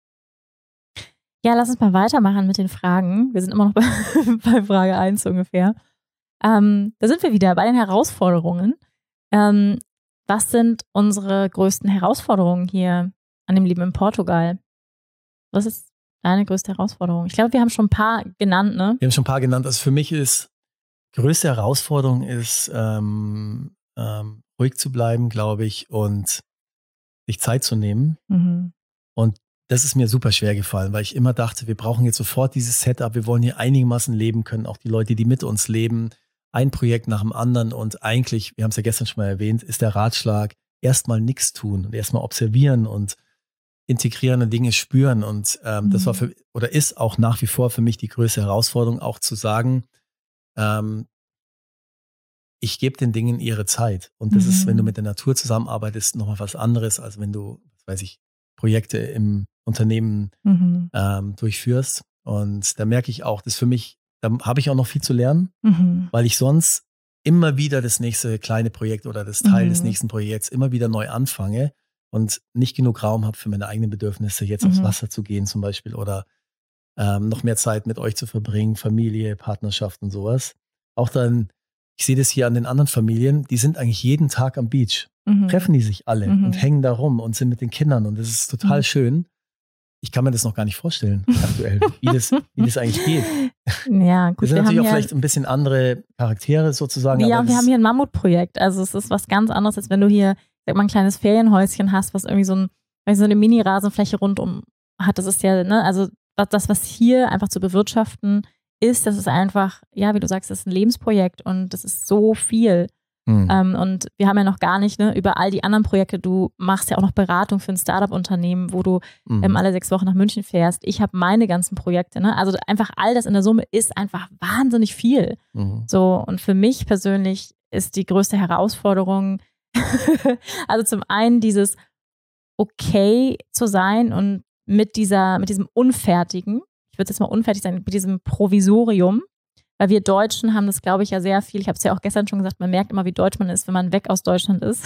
Ja, lass uns mal weitermachen mit den Fragen. Wir sind immer noch bei, bei Frage eins ungefähr. Ähm, da sind wir wieder bei den Herausforderungen. Ähm, was sind unsere größten Herausforderungen hier an dem Leben in Portugal? Was ist deine größte Herausforderung? Ich glaube, wir haben schon ein paar genannt, ne? Wir haben schon ein paar genannt. Also für mich ist, größte Herausforderung ist, ähm, ähm, ruhig zu bleiben, glaube ich, und sich Zeit zu nehmen. Mhm. Und das ist mir super schwer gefallen, weil ich immer dachte, wir brauchen jetzt sofort dieses Setup, wir wollen hier einigermaßen leben können, auch die Leute, die mit uns leben, ein Projekt nach dem anderen und eigentlich, wir haben es ja gestern schon mal erwähnt, ist der Ratschlag, erstmal nichts tun und erstmal observieren und integrieren und Dinge spüren und ähm, mhm. das war für, oder ist auch nach wie vor für mich die größte Herausforderung, auch zu sagen, ähm, ich gebe den Dingen ihre Zeit und das mhm. ist, wenn du mit der Natur zusammenarbeitest, nochmal was anderes, als wenn du, was weiß ich, Projekte im Unternehmen mhm. ähm, durchführst. Und da merke ich auch, das für mich, da habe ich auch noch viel zu lernen, mhm. weil ich sonst immer wieder das nächste kleine Projekt oder das Teil mhm. des nächsten Projekts immer wieder neu anfange und nicht genug Raum habe für meine eigenen Bedürfnisse, jetzt mhm. aufs Wasser zu gehen zum Beispiel oder ähm, noch mehr Zeit mit euch zu verbringen, Familie, Partnerschaft und sowas. Auch dann, ich sehe das hier an den anderen Familien, die sind eigentlich jeden Tag am Beach. Mhm. Treffen die sich alle mhm. und hängen da rum und sind mit den Kindern und das ist total mhm. schön. Ich kann mir das noch gar nicht vorstellen, aktuell, wie das, wie das eigentlich geht. Ja, gut. Das sind natürlich auch vielleicht ein bisschen andere Charaktere sozusagen. Ja, aber wir haben hier ein Mammutprojekt. Also es ist was ganz anderes, als wenn du hier, sag mal, ein kleines Ferienhäuschen hast, was irgendwie so, ein, so eine Mini-Rasenfläche rundum hat. Das ist ja, ne, also das, was hier einfach zu bewirtschaften ist, das ist einfach, ja, wie du sagst, das ist ein Lebensprojekt und das ist so viel. Mhm. Ähm, und wir haben ja noch gar nicht, ne, über all die anderen Projekte, du machst ja auch noch Beratung für ein Startup-Unternehmen, wo du mhm. ähm, alle sechs Wochen nach München fährst. Ich habe meine ganzen Projekte, ne? Also einfach all das in der Summe ist einfach wahnsinnig viel. Mhm. So, und für mich persönlich ist die größte Herausforderung, also zum einen dieses okay zu sein und mit dieser, mit diesem Unfertigen, ich würde jetzt mal unfertig sein, mit diesem Provisorium. Weil wir Deutschen haben das, glaube ich, ja sehr viel. Ich habe es ja auch gestern schon gesagt, man merkt immer, wie deutsch man ist, wenn man weg aus Deutschland ist.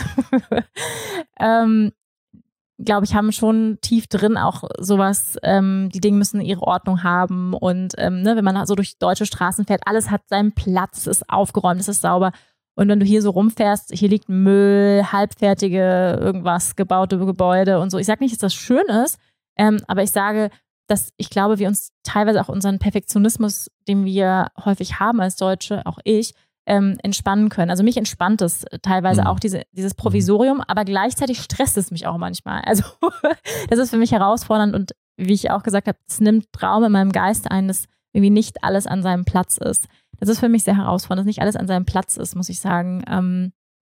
ähm, glaube ich, haben schon tief drin auch sowas, ähm, die Dinge müssen ihre Ordnung haben. Und ähm, ne, wenn man so durch deutsche Straßen fährt, alles hat seinen Platz, es ist aufgeräumt, es ist sauber. Und wenn du hier so rumfährst, hier liegt Müll, halbfertige irgendwas, gebaute Gebäude und so. Ich sage nicht, dass das schön ist, ähm, aber ich sage, dass ich glaube, wir uns teilweise auch unseren Perfektionismus, den wir häufig haben als Deutsche, auch ich, ähm, entspannen können. Also mich entspannt es teilweise mhm. auch diese, dieses Provisorium, aber gleichzeitig stresst es mich auch manchmal. Also das ist für mich herausfordernd und wie ich auch gesagt habe, es nimmt Raum in meinem Geist ein, dass irgendwie nicht alles an seinem Platz ist. Das ist für mich sehr herausfordernd, dass nicht alles an seinem Platz ist, muss ich sagen. Ähm,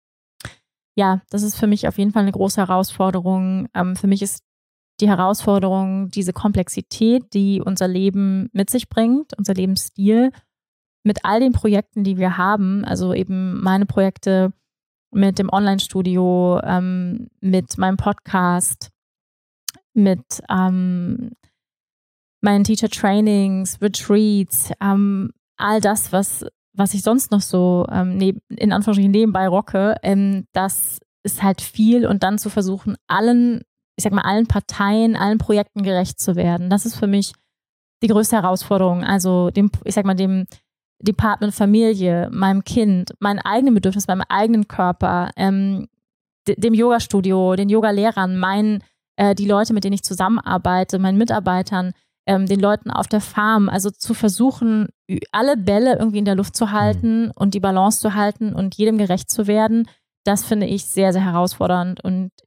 ja, das ist für mich auf jeden Fall eine große Herausforderung. Ähm, für mich ist die Herausforderung, diese Komplexität, die unser Leben mit sich bringt, unser Lebensstil, mit all den Projekten, die wir haben, also eben meine Projekte mit dem Online-Studio, ähm, mit meinem Podcast, mit ähm, meinen Teacher-Trainings, Retreats, ähm, all das, was, was ich sonst noch so ähm, neben, in Anführungsstrichen nebenbei rocke, ähm, das ist halt viel und dann zu versuchen, allen ich sag mal, allen Parteien, allen Projekten gerecht zu werden. Das ist für mich die größte Herausforderung. Also dem, ich sag mal, dem Department Familie, meinem Kind, meinen eigenen Bedürfnissen, meinem eigenen Körper, ähm, dem Yoga-Studio, den Yoga-Lehrern, meinen, äh, die Leute, mit denen ich zusammenarbeite, meinen Mitarbeitern, ähm, den Leuten auf der Farm. Also zu versuchen, alle Bälle irgendwie in der Luft zu halten mhm. und die Balance zu halten und jedem gerecht zu werden, das finde ich sehr, sehr herausfordernd. Und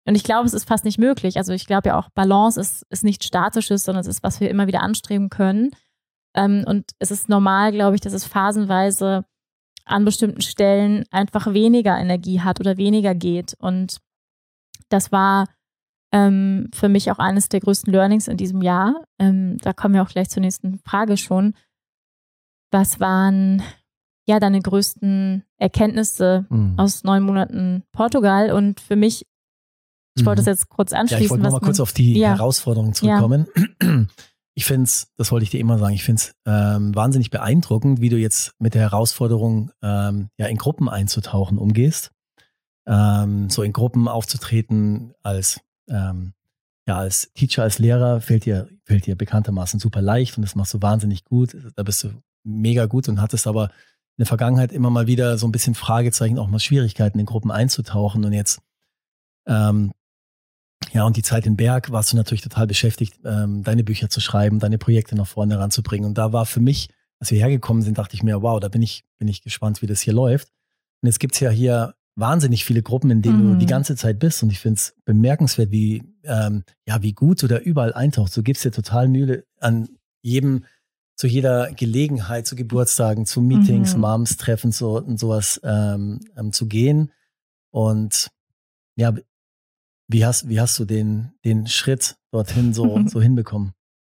und ich glaube, es ist fast nicht möglich. Also ich glaube ja auch, Balance ist, ist nichts Statisches, sondern es ist, was wir immer wieder anstreben können. Ähm, und es ist normal, glaube ich, dass es phasenweise an bestimmten Stellen einfach weniger Energie hat oder weniger geht. Und das war ähm, für mich auch eines der größten Learnings in diesem Jahr. Ähm, da kommen wir auch gleich zur nächsten Frage schon. Was waren ja deine größten Erkenntnisse mhm. aus neun Monaten Portugal? Und für mich, ich wollte das jetzt kurz anschließen. Ja, ich wollte noch mal kurz auf die ja. Herausforderungen zurückkommen. Ja. Ich finde es, das wollte ich dir immer sagen, ich finde es ähm, wahnsinnig beeindruckend, wie du jetzt mit der Herausforderung, ähm, ja, in Gruppen einzutauchen umgehst. Ähm, so in Gruppen aufzutreten als, ähm, ja, als Teacher, als Lehrer fällt dir, fällt dir bekanntermaßen super leicht und das machst du wahnsinnig gut. Da bist du mega gut und hattest aber in der Vergangenheit immer mal wieder so ein bisschen Fragezeichen, auch mal Schwierigkeiten in Gruppen einzutauchen und jetzt, ähm, ja, und die Zeit in Berg warst du natürlich total beschäftigt, ähm, deine Bücher zu schreiben, deine Projekte nach vorne ranzubringen. Und da war für mich, als wir hergekommen sind, dachte ich mir, wow, da bin ich, bin ich gespannt, wie das hier läuft. Und jetzt gibt's ja hier wahnsinnig viele Gruppen, in denen mhm. du die ganze Zeit bist. Und ich finde es bemerkenswert, wie, ähm, ja, wie gut du da überall eintauchst. Du gibst dir total Mühe an jedem, zu jeder Gelegenheit, zu Geburtstagen, zu Meetings, mhm. Moms-Treffen, so, und sowas ähm, ähm, zu gehen. Und ja, Wie hast, wie hast du den, den Schritt dorthin so, so hinbekommen?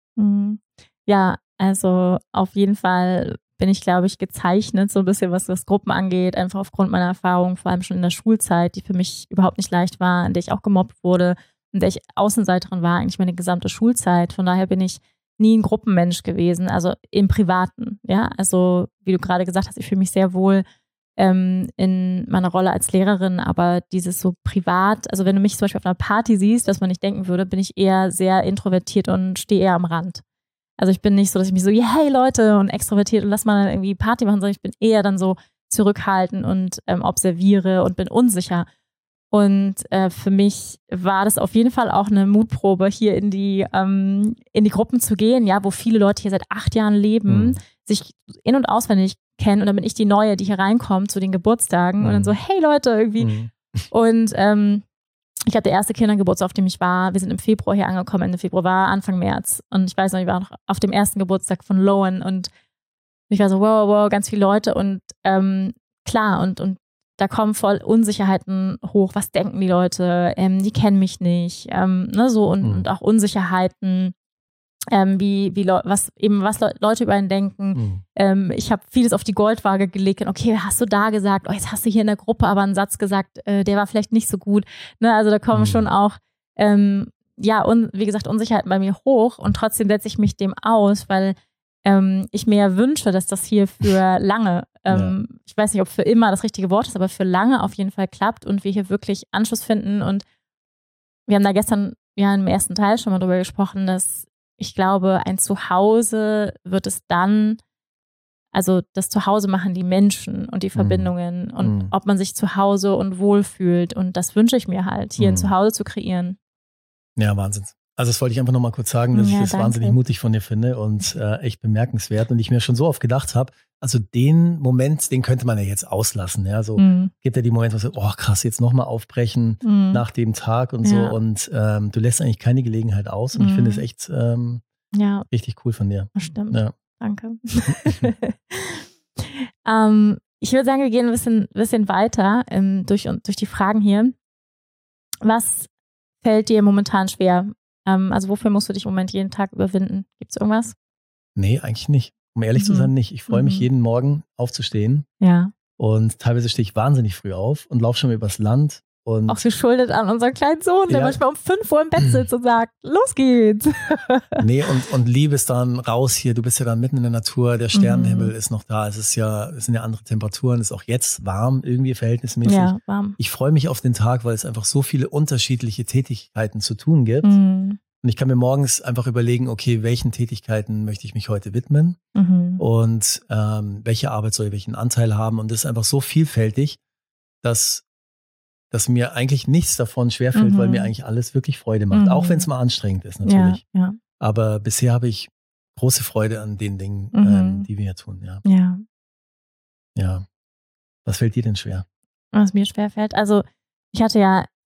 Ja, also auf jeden Fall bin ich, glaube ich, gezeichnet, so ein bisschen, was das Gruppen angeht, einfach aufgrund meiner Erfahrung, vor allem schon in der Schulzeit, die für mich überhaupt nicht leicht war, in der ich auch gemobbt wurde, in der ich Außenseiterin war, eigentlich meine gesamte Schulzeit. Von daher bin ich nie ein Gruppenmensch gewesen, also im Privaten. Ja, also wie du gerade gesagt hast, ich fühle mich sehr wohl in meiner Rolle als Lehrerin, aber dieses so privat, also wenn du mich zum Beispiel auf einer Party siehst, was man nicht denken würde, bin ich eher sehr introvertiert und stehe eher am Rand. Also ich bin nicht so, dass ich mich so, yeah, hey Leute, und extrovertiert und lass mal irgendwie Party machen, sondern ich bin eher dann so zurückhaltend und ähm, observiere und bin unsicher. Und äh, für mich war das auf jeden Fall auch eine Mutprobe, hier in die, ähm, in die Gruppen zu gehen, ja, wo viele Leute hier seit acht Jahren leben, mhm. sich in- und auswendig kennen und dann bin ich die Neue, die hier reinkommt zu den Geburtstagen mhm. und dann so, hey Leute, irgendwie. Mhm. Und ähm, ich hatte der erste Kindergeburtstag, auf dem ich war. Wir sind im Februar hier angekommen, Ende Februar war Anfang März. Und ich weiß noch, ich war noch auf dem ersten Geburtstag von Lowen und ich war so, wow, wow, ganz viele Leute und ähm, klar, und, und da kommen voll Unsicherheiten hoch. Was denken die Leute? Ähm, die kennen mich nicht. Ähm, ne, so und, mhm. und auch Unsicherheiten. Ähm, wie, wie Le- was eben was Le- Leute über einen denken. Mhm. Ähm, ich habe vieles auf die Goldwaage gelegt. Und okay, hast du da gesagt, oh, jetzt hast du hier in der Gruppe aber einen Satz gesagt, äh, der war vielleicht nicht so gut. Ne, also da kommen mhm. schon auch, ähm, ja, un- wie gesagt, Unsicherheiten bei mir hoch. Und trotzdem setze ich mich dem aus, weil ähm, ich mir ja wünsche, dass das hier für lange, ähm, ja. ich weiß nicht, ob für immer das richtige Wort ist, aber für lange auf jeden Fall klappt und wir hier wirklich Anschluss finden. Und wir haben da gestern ja im ersten Teil schon mal drüber gesprochen, dass ich glaube, ein Zuhause wird es dann, also das Zuhause machen die Menschen und die Verbindungen mm. und mm. ob man sich zu Hause und wohl fühlt. Und das wünsche ich mir halt, hier mm. ein Zuhause zu kreieren. Ja, Wahnsinn. Also das wollte ich einfach nochmal kurz sagen, dass ja, ich das danke. wahnsinnig mutig von dir finde und äh, echt bemerkenswert. Und ich mir schon so oft gedacht habe, also den Moment, den könnte man ja jetzt auslassen. Ja, so mm. gibt ja die Momente, wo so, oh krass, jetzt nochmal aufbrechen mm. nach dem Tag und ja. so. Und ähm, du lässt eigentlich keine Gelegenheit aus. Und mm. ich finde es echt ähm, ja. richtig cool von dir. Das stimmt. Ja. Danke. ähm, ich würde sagen, wir gehen ein bisschen, bisschen weiter ähm, durch, durch die Fragen hier. Was fällt dir momentan schwer? Ähm, also wofür musst du dich im Moment jeden Tag überwinden? Gibt es irgendwas? Nee, eigentlich nicht. Um ehrlich mhm. zu sein, nicht. Ich freue mich mhm. jeden Morgen aufzustehen. Ja. Und teilweise stehe ich wahnsinnig früh auf und laufe schon mal übers Land. Und auch geschuldet an unseren kleinen Sohn, der ja. manchmal um fünf Uhr im Bett sitzt und sagt, los geht's. Nee, und, und liebe es dann raus hier. Du bist ja dann mitten in der Natur, der Sternenhimmel mhm. ist noch da. Es ist ja, es sind ja andere Temperaturen, es ist auch jetzt warm, irgendwie verhältnismäßig. Ja, warm. Ich freue mich auf den Tag, weil es einfach so viele unterschiedliche Tätigkeiten zu tun gibt. Mhm. Und ich kann mir morgens einfach überlegen, okay, welchen Tätigkeiten möchte ich mich heute widmen mhm. und ähm, welche Arbeit soll welchen Anteil haben. Und das ist einfach so vielfältig, dass, dass mir eigentlich nichts davon schwerfällt, mhm. weil mir eigentlich alles wirklich Freude macht. Mhm. Auch wenn es mal anstrengend ist, natürlich. Ja, ja. Aber bisher habe ich große Freude an den Dingen, mhm. ähm, die wir hier tun. Ja. ja. Ja. Was fällt dir denn schwer? Was mir schwerfällt? Also ich hatte ja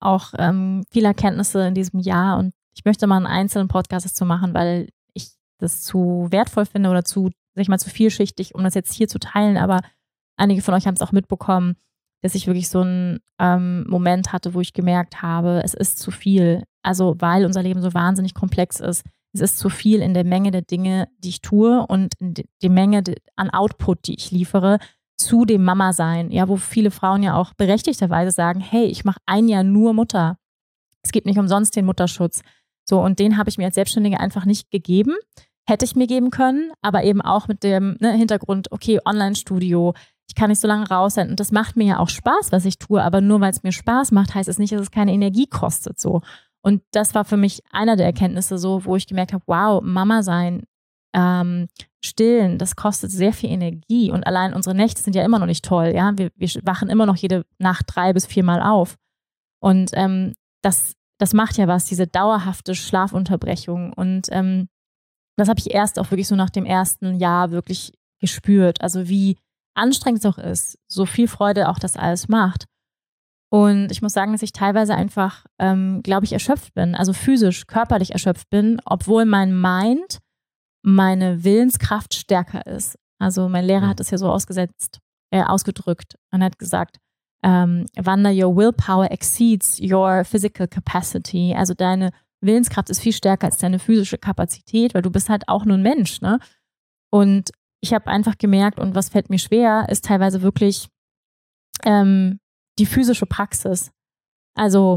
auch ähm, viele Erkenntnisse in diesem Jahr und ich möchte mal einen einzelnen Podcast dazu machen, weil ich das zu wertvoll finde oder zu, sag ich mal, zu vielschichtig, um das jetzt hier zu teilen, aber einige von euch haben es auch mitbekommen, dass ich wirklich so einen ähm, Moment hatte, wo ich gemerkt habe, es ist zu viel. Also weil unser Leben so wahnsinnig komplex ist. Es ist zu viel in der Menge der Dinge, die ich tue und in der Menge an Output, die ich liefere, zu dem Mama-Sein. Ja, wo viele Frauen ja auch berechtigterweise sagen, hey, ich mache ein Jahr nur Mutter. Es gibt nicht umsonst den Mutterschutz. So, und den habe ich mir als Selbstständige einfach nicht gegeben. Hätte ich mir geben können, aber eben auch mit dem ne, Hintergrund, okay, Online-Studio, ich kann nicht so lange raus sein und das macht mir ja auch Spaß, was ich tue, aber nur weil es mir Spaß macht, heißt es nicht, dass es keine Energie kostet, so. Und das war für mich einer der Erkenntnisse so, wo ich gemerkt habe, wow, Mama sein, ähm, stillen, das kostet sehr viel Energie und allein unsere Nächte sind ja immer noch nicht toll, ja, wir, wir wachen immer noch jede Nacht drei bis viermal auf und ähm, das, das macht ja was, diese dauerhafte Schlafunterbrechung und ähm, das habe ich erst auch wirklich so nach dem ersten Jahr wirklich gespürt, also wie anstrengend es auch ist, so viel Freude auch das alles macht. Und ich muss sagen, dass ich teilweise einfach, ähm, glaube ich, erschöpft bin, also physisch, körperlich erschöpft bin, obwohl mein Mind, meine Willenskraft stärker ist. Also mein Lehrer hat es ja so ausgesetzt, äh, ausgedrückt und hat gesagt, ähm, Wanda, your willpower exceeds your physical capacity. Also deine Willenskraft ist viel stärker als deine physische Kapazität, weil du bist halt auch nur ein Mensch, ne? Und ich habe einfach gemerkt, und was fällt mir schwer, ist teilweise wirklich ähm, die physische Praxis. Also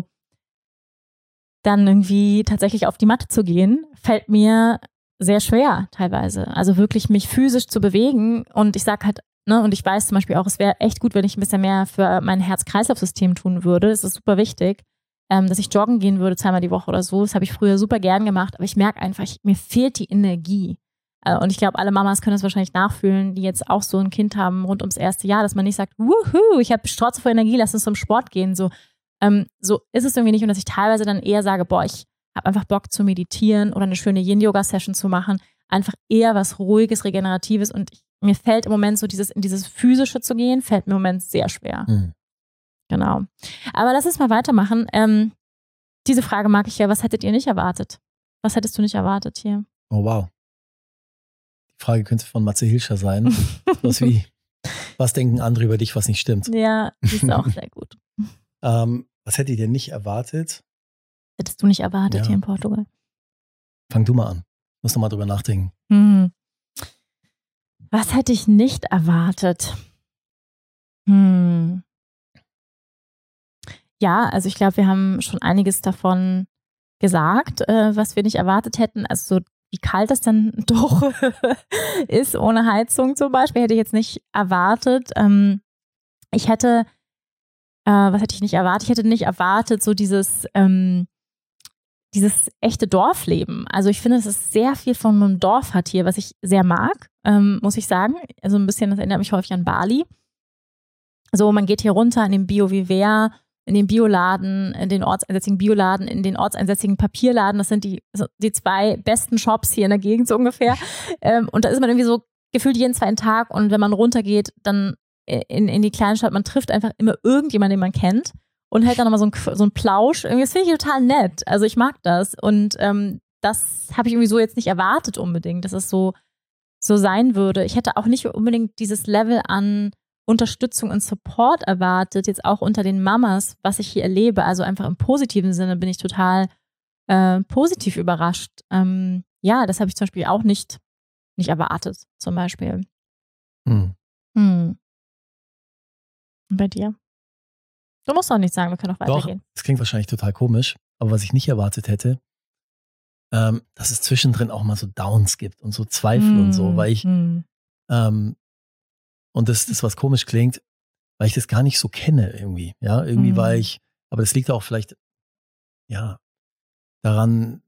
dann irgendwie tatsächlich auf die Matte zu gehen, fällt mir sehr schwer teilweise. Also wirklich mich physisch zu bewegen und ich sage halt, ne, und ich weiß zum Beispiel auch, es wäre echt gut, wenn ich ein bisschen mehr für mein Herz-Kreislauf-System tun würde. Das ist super wichtig, ähm, dass ich joggen gehen würde zweimal die Woche oder so. Das habe ich früher super gern gemacht, aber ich merke einfach, ich, mir fehlt die Energie. Und ich glaube, alle Mamas können das wahrscheinlich nachfühlen, die jetzt auch so ein Kind haben rund ums erste Jahr, dass man nicht sagt, wuhu, ich habe Strotze vor Energie, lass uns zum Sport gehen. So, ähm, so ist es irgendwie nicht. Und dass ich teilweise dann eher sage, boah, ich habe einfach Bock zu meditieren oder eine schöne Yin-Yoga-Session zu machen. Einfach eher was Ruhiges, Regeneratives. Und ich, mir fällt im Moment so, dieses in dieses Physische zu gehen, fällt mir im Moment sehr schwer. Mhm. Genau. Aber lass uns mal weitermachen. Ähm, diese Frage mag ich ja. Was hättet ihr nicht erwartet? Was hättest du nicht erwartet hier? Oh, wow. Die Frage könnte von Matze Hilscher sein. Was wie, was denken andere über dich, was nicht stimmt? Ja, das ist auch sehr gut. ähm, was hättet ihr nicht erwartet? Hättest du nicht erwartet ja. hier in Portugal? Fang du mal an. Muss noch mal drüber nachdenken. Hm. Was hätte ich nicht erwartet? Hm. Ja, also ich glaube, wir haben schon einiges davon gesagt, äh, was wir nicht erwartet hätten. Also so wie kalt es dann doch ist ohne Heizung zum Beispiel, hätte ich jetzt nicht erwartet. Ähm, ich hätte, äh, was hätte ich nicht erwartet? Ich hätte nicht erwartet, so dieses, ähm, dieses echte Dorfleben. Also ich finde, dass es sehr viel von einem Dorf hat hier, was ich sehr mag, ähm, muss ich sagen. Also ein bisschen, das erinnert mich häufig an Bali. So, man geht hier runter in den Bio-Vivea, in den Bioladen, in den ortseinsätzigen Bioladen, in den ortseinsätzigen Papierladen. Das sind die, die zwei besten Shops hier in der Gegend so ungefähr. Ähm, und da ist man irgendwie so gefühlt jeden zweiten Tag. Und wenn man runtergeht, dann in, in die Kleinstadt, man trifft einfach immer irgendjemanden, den man kennt und hält dann nochmal so ein, so ein Plausch. Irgendwie, das finde ich total nett. Also ich mag das. Und ähm, das habe ich irgendwie so jetzt nicht erwartet unbedingt, dass es so, so sein würde. Ich hätte auch nicht unbedingt dieses Level an Unterstützung und Support erwartet, jetzt auch unter den Mamas, was ich hier erlebe. Also einfach im positiven Sinne bin ich total äh, positiv überrascht. Ähm, ja, das habe ich zum Beispiel auch nicht, nicht erwartet, zum Beispiel. Hm. Hm. Und bei dir? Du musst doch nichts sagen, wir können auch weitergehen. Doch, das klingt wahrscheinlich total komisch, aber was ich nicht erwartet hätte, ähm, dass es zwischendrin auch mal so Downs gibt und so Zweifel hm. und so, weil ich hm. ähm, und das ist, was komisch klingt, weil ich das gar nicht so kenne irgendwie. Ja, irgendwie mhm. war ich, aber das liegt auch vielleicht, ja, daran,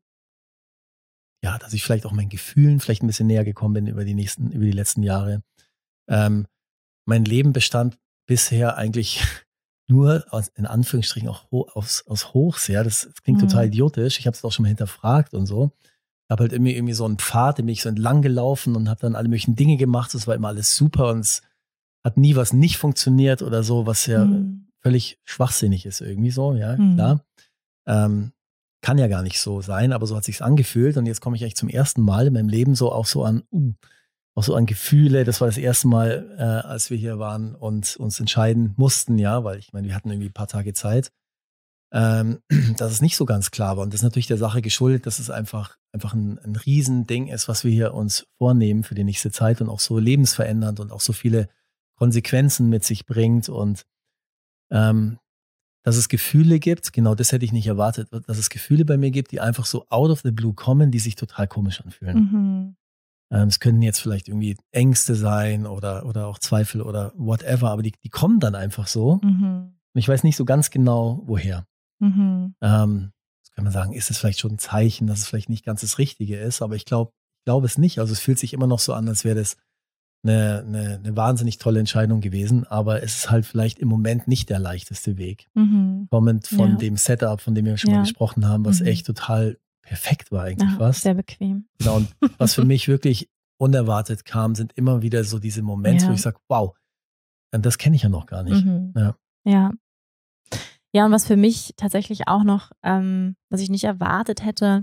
ja, dass ich vielleicht auch meinen Gefühlen vielleicht ein bisschen näher gekommen bin über die nächsten, über die letzten Jahre. Ähm, mein Leben bestand bisher eigentlich nur aus, in Anführungsstrichen auch ho- aus, aus Hochs, ja, das, das klingt mhm. total idiotisch. Ich habe es auch schon mal hinterfragt und so. Ich habe halt irgendwie, irgendwie so einen Pfad, den bin ich so entlang gelaufen und habe dann alle möglichen Dinge gemacht. Das war immer alles super und es hat nie was nicht funktioniert oder so, was ja mhm. völlig schwachsinnig ist irgendwie so, ja, Mhm. klar. Ähm, kann ja gar nicht so sein, aber so hat sich's angefühlt und jetzt komme ich eigentlich zum ersten Mal in meinem Leben so auch so an, uh, auch so an Gefühle. Das war das erste Mal, äh, als wir hier waren und uns entscheiden mussten, ja, weil ich meine, wir hatten irgendwie ein paar Tage Zeit, ähm, dass es nicht so ganz klar war. Und das ist natürlich der Sache geschuldet, dass es einfach, einfach ein, ein Riesending ist, was wir hier uns vornehmen für die nächste Zeit und auch so lebensverändernd und auch so viele Konsequenzen mit sich bringt und ähm, dass es Gefühle gibt, genau das hätte ich nicht erwartet, dass es Gefühle bei mir gibt, die einfach so out of the blue kommen, die sich total komisch anfühlen. Mhm. Ähm, es können jetzt vielleicht irgendwie Ängste sein oder, oder auch Zweifel oder whatever, aber die, die kommen dann einfach so. Mhm. Und ich weiß nicht so ganz genau, woher. Mhm. Ähm, das kann man sagen, ist es vielleicht schon ein Zeichen, dass es vielleicht nicht ganz das Richtige ist, aber ich glaube, ich glaube es nicht. Also es fühlt sich immer noch so an, als wäre das eine, eine, eine wahnsinnig tolle Entscheidung gewesen, aber es ist halt vielleicht im Moment nicht der leichteste Weg. Mhm. Kommend von Ja. dem Setup, von dem wir schon Ja. mal gesprochen haben, was Mhm. echt total perfekt war eigentlich Ja, fast. sehr bequem. Genau, und was für mich wirklich unerwartet kam, sind immer wieder so diese Momente, Ja. wo ich sage, wow, das kenne ich ja noch gar nicht. Mhm. Ja. Ja. Ja, und was für mich tatsächlich auch noch, ähm, was ich nicht erwartet hätte,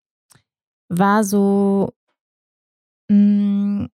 war so mh,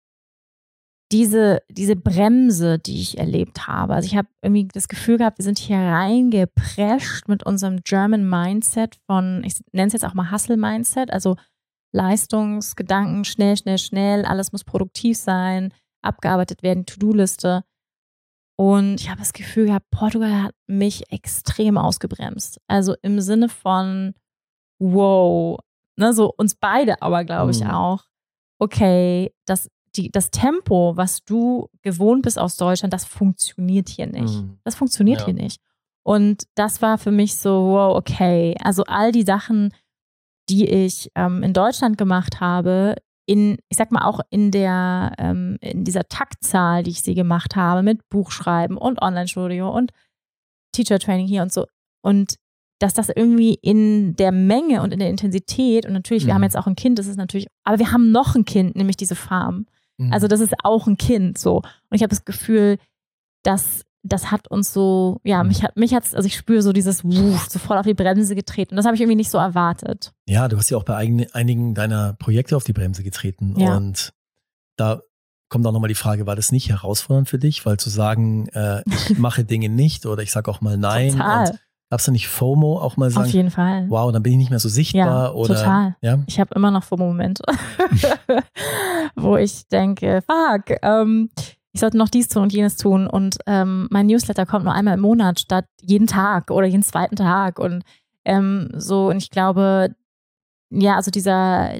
diese, diese Bremse, die ich erlebt habe. Also ich habe irgendwie das Gefühl gehabt, wir sind hier reingeprescht mit unserem German Mindset von, ich nenne es jetzt auch mal Hustle-Mindset, also Leistungsgedanken, schnell, schnell, schnell, alles muss produktiv sein, abgearbeitet werden, To-Do-Liste. Und ich habe das Gefühl gehabt, Portugal hat mich extrem ausgebremst. Also im Sinne von, wow, ne, so uns beide aber, glaube ich, Mhm. auch, okay, das, die, das Tempo, was du gewohnt bist aus Deutschland, das funktioniert hier nicht. Mhm. Das funktioniert Ja. hier nicht. Und das war für mich so, wow, okay, also all die Sachen, die ich ähm, in Deutschland gemacht habe, in, ich sag mal auch in der, ähm, in dieser Taktzahl, die ich sie gemacht habe, mit Buchschreiben und Online-Studio und Teacher-Training hier und so. Und dass das irgendwie in der Menge und in der Intensität, und natürlich, wir Mhm. haben jetzt auch ein Kind, das ist natürlich, aber wir haben noch ein Kind, nämlich diese Farm. Mhm. Also das ist auch ein Kind so. Und ich habe das Gefühl, dass das hat uns so, ja, Mhm. mich hat, mich hat's, also ich spüre so dieses Wuff, sofort auf die Bremse getreten. Und das habe ich irgendwie nicht so erwartet. Ja, du hast ja auch bei eigene, einigen deiner Projekte auf die Bremse getreten. Ja. Und da kommt auch nochmal die Frage, war das nicht herausfordernd für dich? Weil zu sagen, äh, ich mache Dinge nicht oder ich sage auch mal nein. Total. Und gab's da nicht FOMO, auch mal Auf sagen, jeden Fall. wow, dann bin ich nicht mehr so sichtbar? Ja, oder, total. Ja? Ich habe immer noch FOMO-Momente, wo ich denke, fuck, ähm, ich sollte noch dies tun und jenes tun und ähm, mein Newsletter kommt nur einmal im Monat statt jeden Tag oder jeden zweiten Tag und ähm, so, und ich glaube, ja, also dieser,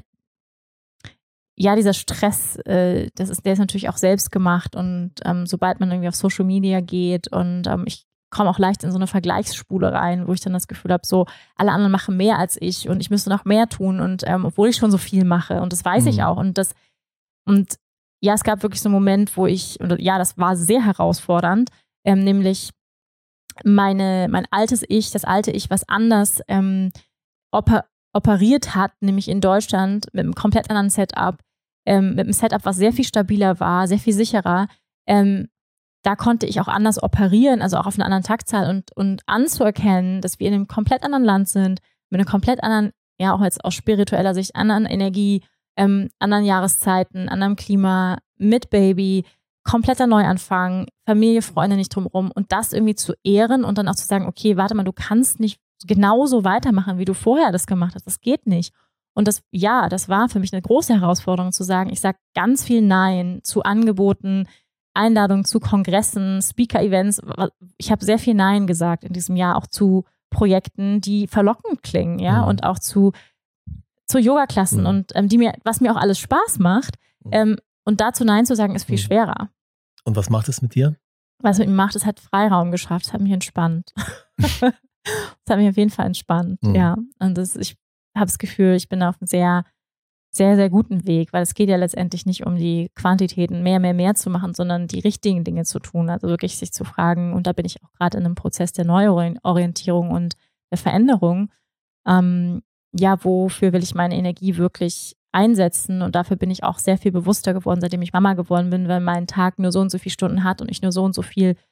ja, dieser Stress, äh, das ist, der ist natürlich auch selbst gemacht und ähm, sobald man irgendwie auf Social Media geht und ähm, ich komme auch leicht in so eine Vergleichsspule rein, wo ich dann das Gefühl habe, so, alle anderen machen mehr als ich und ich müsste noch mehr tun und ähm, obwohl ich schon so viel mache und das weiß Mhm. ich auch und das, und ja, es gab wirklich so einen Moment, wo ich, und ja, das war sehr herausfordernd, ähm, nämlich meine, mein altes Ich, das alte Ich, was anders ähm, oper, operiert hat, nämlich in Deutschland mit einem komplett anderen Setup, ähm, mit einem Setup, was sehr viel stabiler war, sehr viel sicherer. Ähm, da konnte ich auch anders operieren, also auch auf einer anderen Taktzahl und, und anzuerkennen, dass wir in einem komplett anderen Land sind, mit einer komplett anderen, ja auch jetzt aus spiritueller Sicht, anderen Energie, ähm, anderen Jahreszeiten, anderem Klima, mit Baby, kompletter Neuanfang, Familie, Freunde nicht drumherum und das irgendwie zu ehren und dann auch zu sagen, okay, warte mal, du kannst nicht genauso weitermachen, wie du vorher das gemacht hast. Das geht nicht. Und das, ja, das war für mich eine große Herausforderung zu sagen, ich sage ganz viel Nein zu Angeboten, Einladungen zu Kongressen, Speaker-Events. Ich habe sehr viel Nein gesagt in diesem Jahr, auch zu Projekten, die verlockend klingen, ja, Mhm. und auch zu, zu Yoga-Klassen Mhm. und ähm, die mir, was mir auch alles Spaß macht. Mhm. Ähm, und dazu Nein zu sagen, ist viel Mhm. schwerer. Und was macht es mit dir? Was es mit mir macht, es hat Freiraum geschafft, es hat mich entspannt. Es hat mich auf jeden Fall entspannt, Mhm. ja. Und das, ich habe das Gefühl, ich bin auf einem sehr, sehr, sehr guten Weg, weil es geht ja letztendlich nicht um die Quantitäten, mehr, mehr, mehr zu machen, sondern die richtigen Dinge zu tun. Also wirklich sich zu fragen, und da bin ich auch gerade in einem Prozess der Neuorientierung und der Veränderung. Ähm, ja, wofür will ich meine Energie wirklich einsetzen? Und dafür bin ich auch sehr viel bewusster geworden, seitdem ich Mama geworden bin, weil mein Tag nur so und so viele Stunden hat und ich nur so und so viel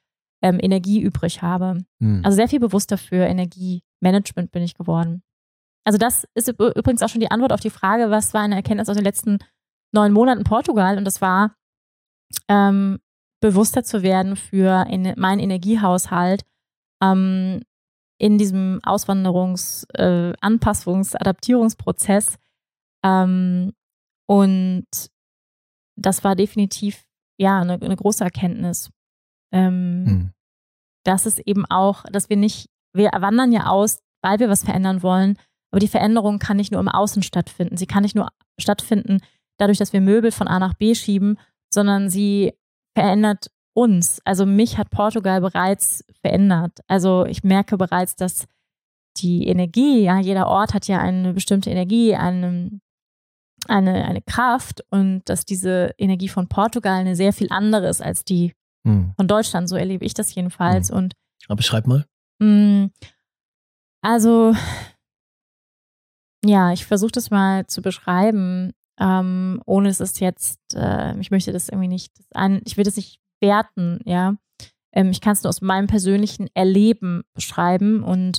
ähm, Energie übrig habe. Mhm. Also sehr viel bewusster für Energiemanagement bin ich geworden. Also das ist übrigens auch schon die Antwort auf die Frage, was war eine Erkenntnis aus den letzten neun Monaten Portugal? Und das war, ähm, bewusster zu werden für in, meinen Energiehaushalt ähm, in diesem Auswanderungs-, äh, Anpassungs-, Adaptierungsprozess. Ähm, und das war definitiv ja eine, eine große Erkenntnis. Ähm, mhm. Dass es eben auch, dass wir nicht, wir wandern ja aus, weil wir was verändern wollen, aber die Veränderung kann nicht nur im Außen stattfinden. Sie kann nicht nur stattfinden dadurch, dass wir Möbel von A nach B schieben, sondern sie verändert uns. Also mich hat Portugal bereits verändert. Also ich merke bereits, dass die Energie, ja, jeder Ort hat ja eine bestimmte Energie, eine, eine, eine Kraft und dass diese Energie von Portugal eine sehr viel andere ist als die hm. von Deutschland. So erlebe ich das jedenfalls. Hm. Und aber beschreib mal. Mh, also ja, ich versuche das mal zu beschreiben, ähm, ohne es ist jetzt, äh, ich möchte das irgendwie nicht, das ein, ich will das nicht werten, ja. Ähm, ich kann es nur aus meinem persönlichen Erleben beschreiben und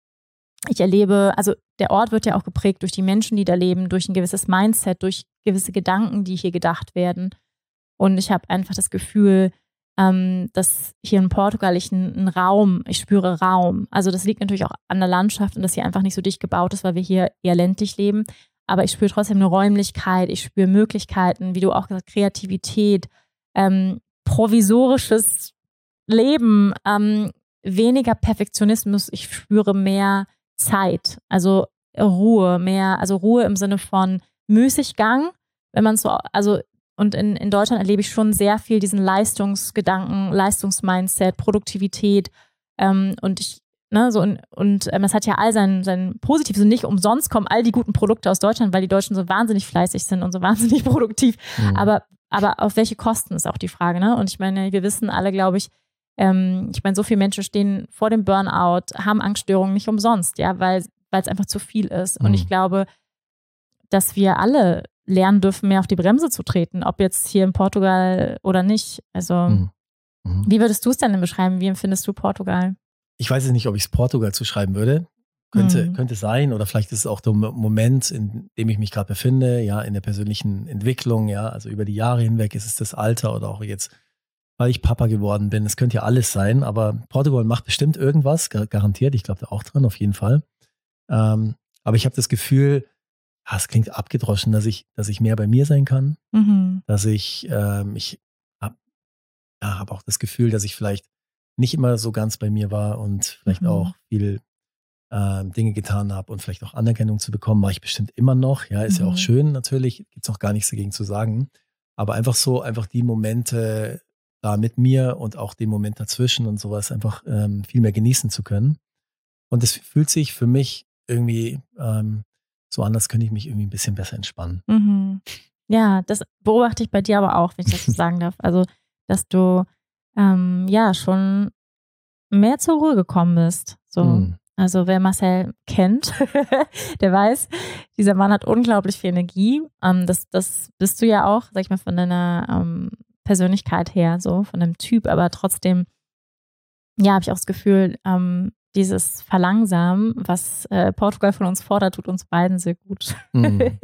ich erlebe, also der Ort wird ja auch geprägt durch die Menschen, die da leben, durch ein gewisses Mindset, durch gewisse Gedanken, die hier gedacht werden. Und ich habe einfach das Gefühl, ähm, dass hier in Portugal ich einen Raum, ich spüre Raum. Also das liegt natürlich auch an der Landschaft und dass hier einfach nicht so dicht gebaut ist, weil wir hier eher ländlich leben. Aber ich spüre trotzdem eine Räumlichkeit, ich spüre Möglichkeiten, wie du auch gesagt hast, Kreativität, ähm, provisorisches Leben, ähm, weniger Perfektionismus, ich spüre mehr Zeit, also Ruhe, mehr, also Ruhe im Sinne von Müßiggang, wenn man so, also und in, in Deutschland erlebe ich schon sehr viel diesen Leistungsgedanken, Leistungsmindset, Produktivität ähm, und ich, ne, so und, und ähm, das hat ja all sein, sein Positives und nicht umsonst kommen all die guten Produkte aus Deutschland, weil die Deutschen so wahnsinnig fleißig sind und so wahnsinnig produktiv, mhm. aber, aber auf welche Kosten ist auch die Frage, ne? Und ich meine, wir wissen alle, glaube ich, ähm, ich meine, so viele Menschen stehen vor dem Burnout, haben Angststörungen nicht umsonst, ja, weil weil es einfach zu viel ist mhm. und ich glaube, dass wir alle lernen dürfen, mehr auf die Bremse zu treten, ob jetzt hier in Portugal oder nicht. Also, mhm. Mhm. Wie würdest du es denn beschreiben? Wie empfindest du Portugal? Ich weiß jetzt nicht, ob ich es Portugal zuschreiben würde. Könnte, mhm. könnte sein, oder vielleicht ist es auch der Moment, in dem ich mich gerade befinde, ja, in der persönlichen Entwicklung, ja, also über die Jahre hinweg ist es das Alter oder auch jetzt, weil ich Papa geworden bin. Es könnte ja alles sein, aber Portugal macht bestimmt irgendwas, garantiert. Ich glaube da auch dran, auf jeden Fall. Ähm, aber ich habe das Gefühl, ah, es klingt abgedroschen, dass ich, dass ich mehr bei mir sein kann, mhm. dass ich, ähm, ich habe ja, hab auch das Gefühl, dass ich vielleicht nicht immer so ganz bei mir war und vielleicht mhm. auch viel äh, Dinge getan habe und vielleicht auch Anerkennung zu bekommen, mache ich bestimmt immer noch. Ja, ist mhm. ja auch schön natürlich, gibt es auch gar nichts dagegen zu sagen. Aber einfach so, einfach die Momente da mit mir und auch den Moment dazwischen und sowas einfach ähm, viel mehr genießen zu können. Und es fühlt sich für mich irgendwie ähm, so anders, könnte ich mich irgendwie ein bisschen besser entspannen. Mhm. Ja, das beobachte ich bei dir aber auch, wenn ich das so sagen darf. Also, dass du ähm, ja schon mehr zur Ruhe gekommen bist. So. Mhm. Also, wer Marcel kennt, der weiß, dieser Mann hat unglaublich viel Energie. Ähm, das, das bist du ja auch, sag ich mal, von deiner ähm, Persönlichkeit her, so von deinem Typ, aber trotzdem, ja, habe ich auch das Gefühl, ähm, dieses Verlangsamen, was äh, Portugal von uns fordert, tut uns beiden sehr gut. Mhm.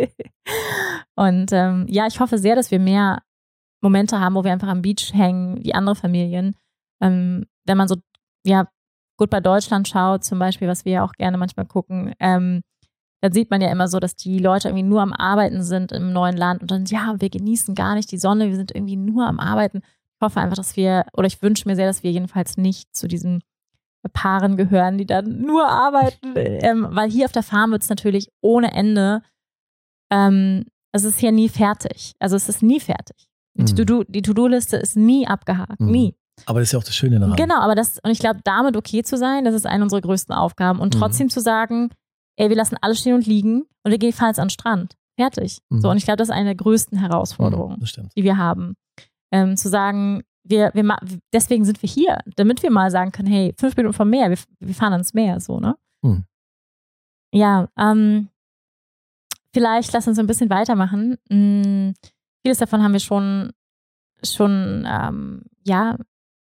Und ähm, ja, ich hoffe sehr, dass wir mehr Momente haben, wo wir einfach am Beach hängen, wie andere Familien. Ähm, wenn man so, ja, gut bei Deutschland schaut, zum Beispiel, was wir ja auch gerne manchmal gucken, ähm, dann sieht man ja immer so, dass die Leute irgendwie nur am Arbeiten sind im neuen Land und dann, ja, wir genießen gar nicht die Sonne, wir sind irgendwie nur am Arbeiten. Ich hoffe einfach, dass wir, oder ich wünsche mir sehr, dass wir jedenfalls nicht zu diesen Paaren gehören, die dann nur arbeiten, ähm, weil hier auf der Farm wird es natürlich ohne Ende, ähm, es ist hier nie fertig. Also es ist nie fertig. Die, mhm. To-Do, die To-Do-Liste ist nie abgehakt, mhm. nie. Aber das ist ja auch das Schöne daran. Genau, aber das, und ich glaube, damit okay zu sein, das ist eine unserer größten Aufgaben. Und trotzdem mhm. zu sagen, ey, wir lassen alles stehen und liegen und wir gehen fahren jetzt an den Strand. Fertig. Mhm. So, und ich glaube, das ist eine der größten Herausforderungen, mhm, die wir haben. Ähm, zu sagen, Wir, wir, deswegen sind wir hier, damit wir mal sagen können, hey, fünf Minuten vom Meer, wir, wir fahren ans Meer, so, ne? Hm. Ja, ähm, vielleicht lass uns ein bisschen weitermachen. Hm, vieles davon haben wir schon, schon, ähm, ja,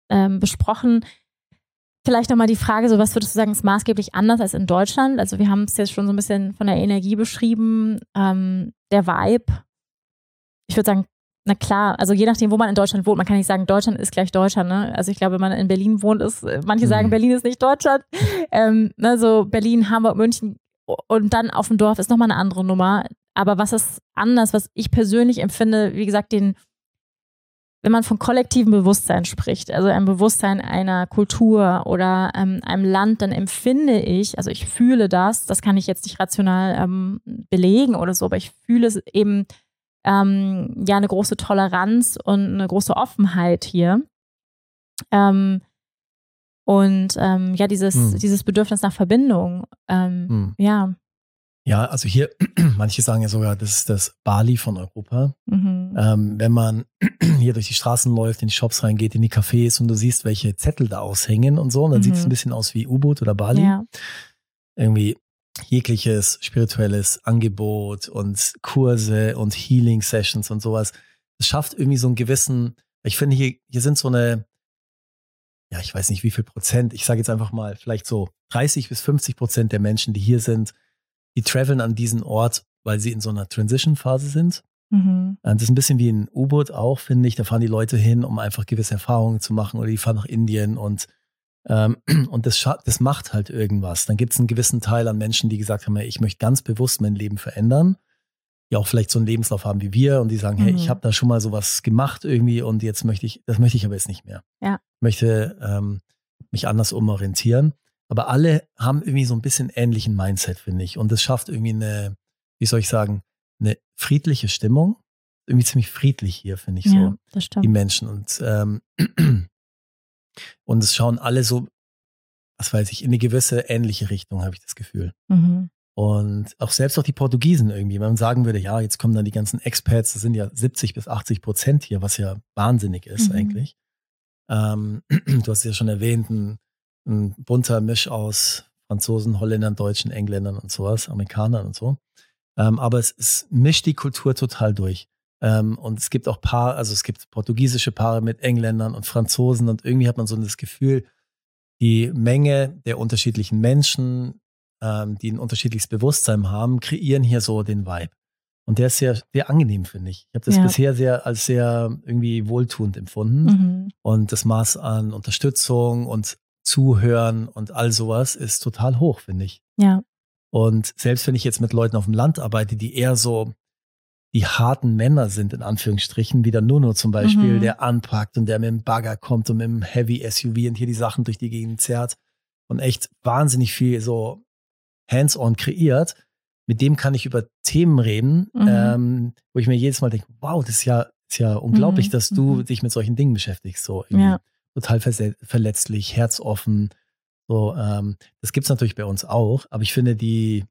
ähm, besprochen. Vielleicht nochmal die Frage, so was würdest du sagen, ist maßgeblich anders als in Deutschland? Also wir haben es jetzt schon so ein bisschen von der Energie beschrieben, ähm, der Vibe. Ich würde sagen, na klar, also je nachdem, wo man in Deutschland wohnt, man kann nicht sagen, Deutschland ist gleich Deutschland, ne? Also ich glaube, wenn man in Berlin wohnt, ist, manche sagen, mhm. Berlin ist nicht Deutschland. Ähm, ne, so Berlin, Hamburg, München und dann auf dem Dorf ist nochmal eine andere Nummer. Aber was ist anders, was ich persönlich empfinde, wie gesagt, den wenn man von kollektivem Bewusstsein spricht, also ein Bewusstsein einer Kultur oder ähm, einem Land, dann empfinde ich, also ich fühle das, das kann ich jetzt nicht rational ähm, belegen oder so, aber ich fühle es eben ähm, ja eine große Toleranz und eine große Offenheit hier. Ähm, und ähm, ja, dieses, hm. dieses Bedürfnis nach Verbindung, ähm, hm. ja. Ja, also hier, manche sagen ja sogar, das ist das Bali von Europa. Mhm. Ähm, wenn man hier durch die Straßen läuft, in die Shops reingeht, in die Cafés und du siehst, welche Zettel da aushängen und so, und dann mhm. sieht es ein bisschen aus wie U-Boot oder Bali. Ja. Irgendwie jegliches spirituelles Angebot und Kurse und Healing-Sessions und sowas. Das schafft irgendwie so einen gewissen, ich finde, hier, hier sind so eine, ja, ich weiß nicht wie viel Prozent, ich sage jetzt einfach mal, vielleicht so dreißig bis fünfzig Prozent der Menschen, die hier sind, die traveln an diesen Ort, weil sie in so einer Transition-Phase sind. Mhm. Das ist ein bisschen wie ein U-Boot auch, finde ich. Da fahren die Leute hin, um einfach gewisse Erfahrungen zu machen, oder die fahren nach Indien und, ähm, und das, das macht halt irgendwas. Dann gibt es einen gewissen Teil an Menschen, die gesagt haben, ich möchte ganz bewusst mein Leben verändern, die auch vielleicht so einen Lebenslauf haben wie wir und die sagen, mhm. hey, ich habe da schon mal sowas gemacht irgendwie und jetzt möchte ich, das möchte ich aber jetzt nicht mehr. Ja. Ich möchte ähm, mich anders umorientieren. Aber alle haben irgendwie so ein bisschen ähnlichen Mindset, finde ich. Und das schafft irgendwie eine, wie soll ich sagen, eine friedliche Stimmung. Irgendwie ziemlich friedlich hier, finde ich so. Ja, das stimmt. Die Menschen. Und, ähm, und es schauen alle so, was weiß ich, in eine gewisse ähnliche Richtung, habe ich das Gefühl. Mhm. Und auch selbst auch die Portugiesen irgendwie, wenn man sagen würde, ja, jetzt kommen dann die ganzen Expats, das sind ja siebzig bis achtzig Prozent hier, was ja wahnsinnig ist mhm. eigentlich. Ähm, du hast ja schon erwähnt, ein ein bunter Misch aus Franzosen, Holländern, Deutschen, Engländern und sowas, Amerikanern und so. Ähm, aber es, es mischt die Kultur total durch. Ähm, und es gibt auch Paare, also es gibt portugiesische Paare mit Engländern und Franzosen und irgendwie hat man so das Gefühl, die Menge der unterschiedlichen Menschen, ähm, die ein unterschiedliches Bewusstsein haben, kreieren hier so den Vibe. Und der ist sehr, sehr angenehm, finde ich. Ich habe das ja. bisher sehr als sehr irgendwie wohltuend empfunden. Mhm. Und das Maß an Unterstützung und Zuhören und all sowas ist total hoch, finde ich. Ja. Und selbst wenn ich jetzt mit Leuten auf dem Land arbeite, die eher so die harten Männer sind, in Anführungsstrichen, wie der Nuno zum Beispiel, mhm. der anpackt und der mit dem Bagger kommt und mit dem Heavy S U V und hier die Sachen durch die Gegend zerrt und echt wahnsinnig viel so hands-on kreiert, mit dem kann ich über Themen reden, mhm. ähm, wo ich mir jedes Mal denke, wow, das ist ja, ist ja unglaublich, mhm. dass du mhm. dich mit solchen Dingen beschäftigst. So irgendwie. Ja. Total verletzlich, herzoffen. So, ähm, das gibt's natürlich bei uns auch, aber ich finde die,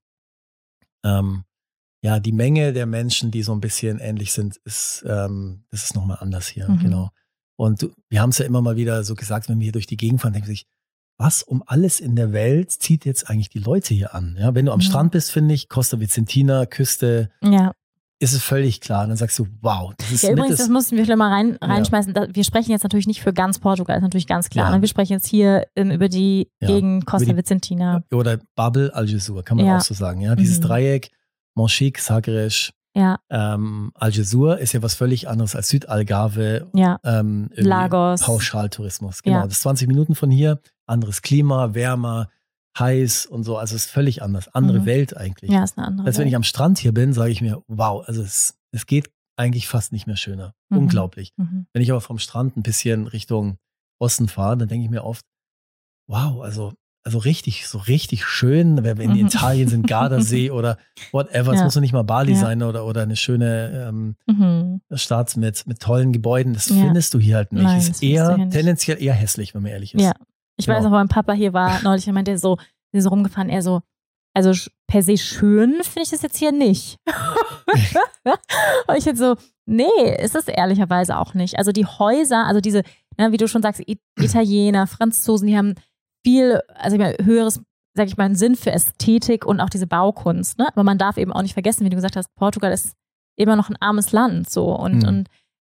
ähm, ja, die Menge der Menschen, die so ein bisschen ähnlich sind, ist, ähm, das ist nochmal anders hier, mhm. genau. Und du, wir haben es ja immer mal wieder so gesagt, wenn wir hier durch die Gegend fahren, denken wir sich, was um alles in der Welt zieht jetzt eigentlich die Leute hier an? Ja, wenn du am mhm. Strand bist, finde ich, Costa Vicentina, Küste, ja. ist es völlig klar. Dann sagst du, wow, das ist ja, übrigens, das mussten wir vielleicht mal rein, reinschmeißen. Ja. Wir sprechen jetzt natürlich nicht für ganz Portugal, ist natürlich ganz klar. Ja. Wir sprechen jetzt hier ähm, über die ja. Gegend Costa die, Vicentina. Oder Babel Algesur, kann man ja. auch so sagen. Ja, dieses mhm. Dreieck, Monchique, Sagres, ja. ähm, Algesur ist ja was völlig anderes als Südalgarve. Ja. Ähm, Lagos. Pauschaltourismus. Genau, ja. das ist zwanzig Minuten von hier, anderes Klima, wärmer, heiß und so, also es ist völlig anders. Andere mhm. Welt eigentlich. Ja, ist eine andere Als wenn Welt. ich am Strand hier bin, sage ich mir, wow, also es, es geht eigentlich fast nicht mehr schöner. Mhm. Unglaublich. Mhm. Wenn ich aber vom Strand ein bisschen Richtung Osten fahre, dann denke ich mir oft, wow, also, also richtig, so richtig schön, wenn wir in mhm. Italien sind, Gardasee oder whatever, es ja. muss doch nicht mal Bali ja. sein oder, oder eine schöne ähm, mhm. Stadt mit, mit tollen Gebäuden, das ja. findest du hier halt nicht. Nein, es ist eher, tendenziell eher hässlich, wenn man ehrlich ist. Ja. Ich genau. weiß noch, mein Papa hier war neulich, er meinte so, der ist so rumgefahren, er so, also per se schön finde ich das jetzt hier nicht. Und ich jetzt so, nee, ist es ehrlicherweise auch nicht. Also die Häuser, also diese, ne, wie du schon sagst, Italiener, Franzosen, die haben viel, also ich meine, höheres, sag ich mal, einen Sinn für Ästhetik und auch diese Baukunst, ne? Aber man darf eben auch nicht vergessen, wie du gesagt hast, Portugal ist immer noch ein armes Land, so und, mhm. und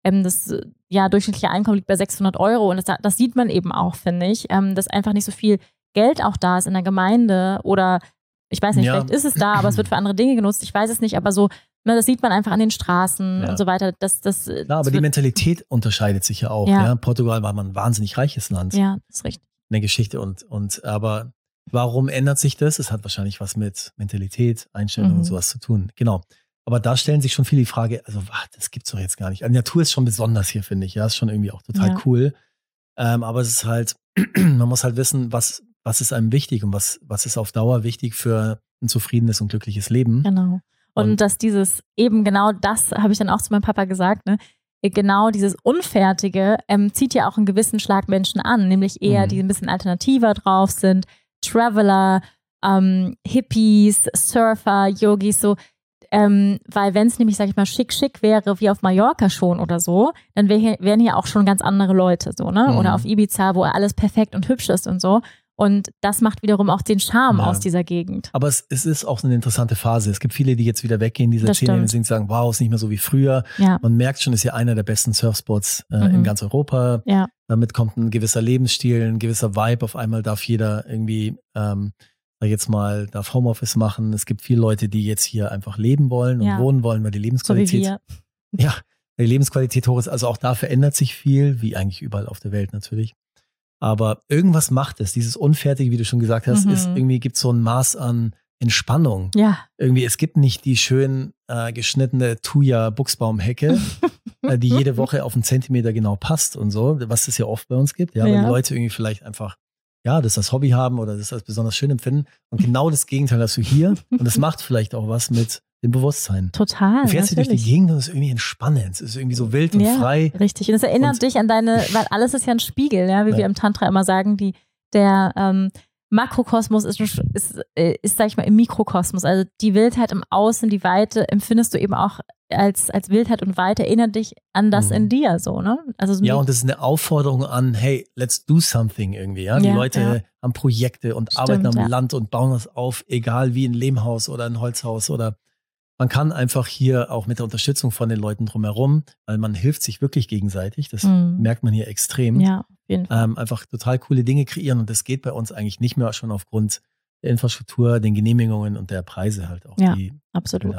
Ähm, das ja, durchschnittliche Einkommen liegt bei sechshundert Euro und das, das sieht man eben auch, finde ich, ähm, dass einfach nicht so viel Geld auch da ist in der Gemeinde oder ich weiß nicht, ja. vielleicht ist es da, aber es wird für andere Dinge genutzt, ich weiß es nicht, aber so, ne, das sieht man einfach an den Straßen ja. und so weiter. Das, das, Klar, das aber die Mentalität unterscheidet sich ja auch. Ja. Ja. Portugal war mal ein wahnsinnig reiches Land. Ja, das ist richtig. In der Geschichte und, und aber warum ändert sich das? Es hat wahrscheinlich was mit Mentalität, Einstellung mhm. und sowas zu tun. Genau. Aber da stellen sich schon viele die Frage, also das gibt's doch jetzt gar nicht. Die Natur ist schon besonders hier, finde ich. Ja, ist schon irgendwie auch total ja. cool. Ähm, aber es ist halt, man muss halt wissen, was, was ist einem wichtig und was, was ist auf Dauer wichtig für ein zufriedenes und glückliches Leben. Genau. Und, und dass dieses eben genau das, habe ich dann auch zu meinem Papa gesagt, ne? Genau dieses Unfertige ähm, zieht ja auch einen gewissen Schlag Menschen an, nämlich eher, mhm. die ein bisschen alternativer drauf sind, Traveler, ähm, Hippies, Surfer, Yogis, so. Ähm, weil wenn es nämlich, sag ich mal, schick, schick wäre, wie auf Mallorca schon oder so, dann wär hier, wären hier auch schon ganz andere Leute, so, ne? Mhm. Oder auf Ibiza, wo alles perfekt und hübsch ist und so. Und das macht wiederum auch den Charme ja. aus dieser Gegend. Aber es, es ist auch eine interessante Phase. Es gibt viele, die jetzt wieder weggehen, diese Szene und sagen, wow, ist nicht mehr so wie früher. Ja. Man merkt schon, ist ja einer der besten Surfspots äh, mhm. in ganz Europa. Ja. Damit kommt ein gewisser Lebensstil, ein gewisser Vibe. Auf einmal darf jeder irgendwie ähm, jetzt mal darf Homeoffice machen. Es gibt viele Leute, die jetzt hier einfach leben wollen und ja. wohnen wollen, weil die Lebensqualität, so ja, die Lebensqualität hoch ist. Also auch da verändert sich viel, wie eigentlich überall auf der Welt natürlich. Aber irgendwas macht es. Dieses Unfertige, wie du schon gesagt hast, mhm. ist irgendwie gibt so ein Maß an Entspannung. Ja. Irgendwie, es gibt nicht die schön äh, geschnittene Thuja-Buchsbaumhecke, äh, die jede Woche auf einen Zentimeter genau passt und so, was es ja oft bei uns gibt. Ja, ja. weil die Leute irgendwie vielleicht einfach ja, das als Hobby haben oder das als besonders schön empfinden. Und genau das Gegenteil hast du hier. Und das macht vielleicht auch was mit dem Bewusstsein. Total. Du fährst hier durch die Gegend und es ist irgendwie entspannend. Es ist irgendwie so wild und ja, frei. Richtig. Und es erinnert und dich an deine, weil alles ist ja ein Spiegel, ja, wie ja. wir im Tantra immer sagen, die, der ähm, Makrokosmos ist, ist, ist, sag ich mal, im Mikrokosmos. Also die Wildheit im Außen, die Weite empfindest du eben auch als, als Wildheit und Weite, erinnert dich an das mhm. in dir, so, ne? Also ja, und das ist eine Aufforderung an, hey, let's do something irgendwie, ja? Die ja, Leute ja. haben Projekte und Stimmt, arbeiten am ja. Land und bauen das auf, egal wie ein Lehmhaus oder ein Holzhaus oder man kann einfach hier auch mit der Unterstützung von den Leuten drumherum, weil man hilft sich wirklich gegenseitig, das mhm. merkt man hier extrem. Ja, auf jeden Fall. Ähm, einfach total coole Dinge kreieren und das geht bei uns eigentlich nicht mehr schon aufgrund der Infrastruktur, den Genehmigungen und der Preise halt auch. Ja, die absolut.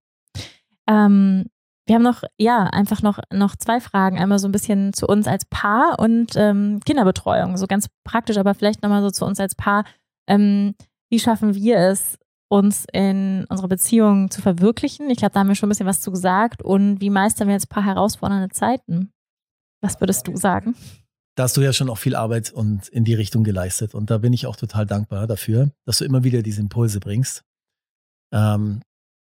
Ähm, wir haben noch, ja, einfach noch, noch zwei Fragen. Einmal so ein bisschen zu uns als Paar und ähm, Kinderbetreuung. So ganz praktisch, aber vielleicht nochmal so zu uns als Paar. Ähm, wie schaffen wir es, uns in unserer Beziehung zu verwirklichen? Ich glaube, da haben wir schon ein bisschen was zu gesagt. Und wie meistern wir jetzt ein paar herausfordernde Zeiten? Was würdest du sagen? Da hast du ja schon auch viel Arbeit und in die Richtung geleistet. Und da bin ich auch total dankbar dafür, dass du immer wieder diese Impulse bringst. Ähm,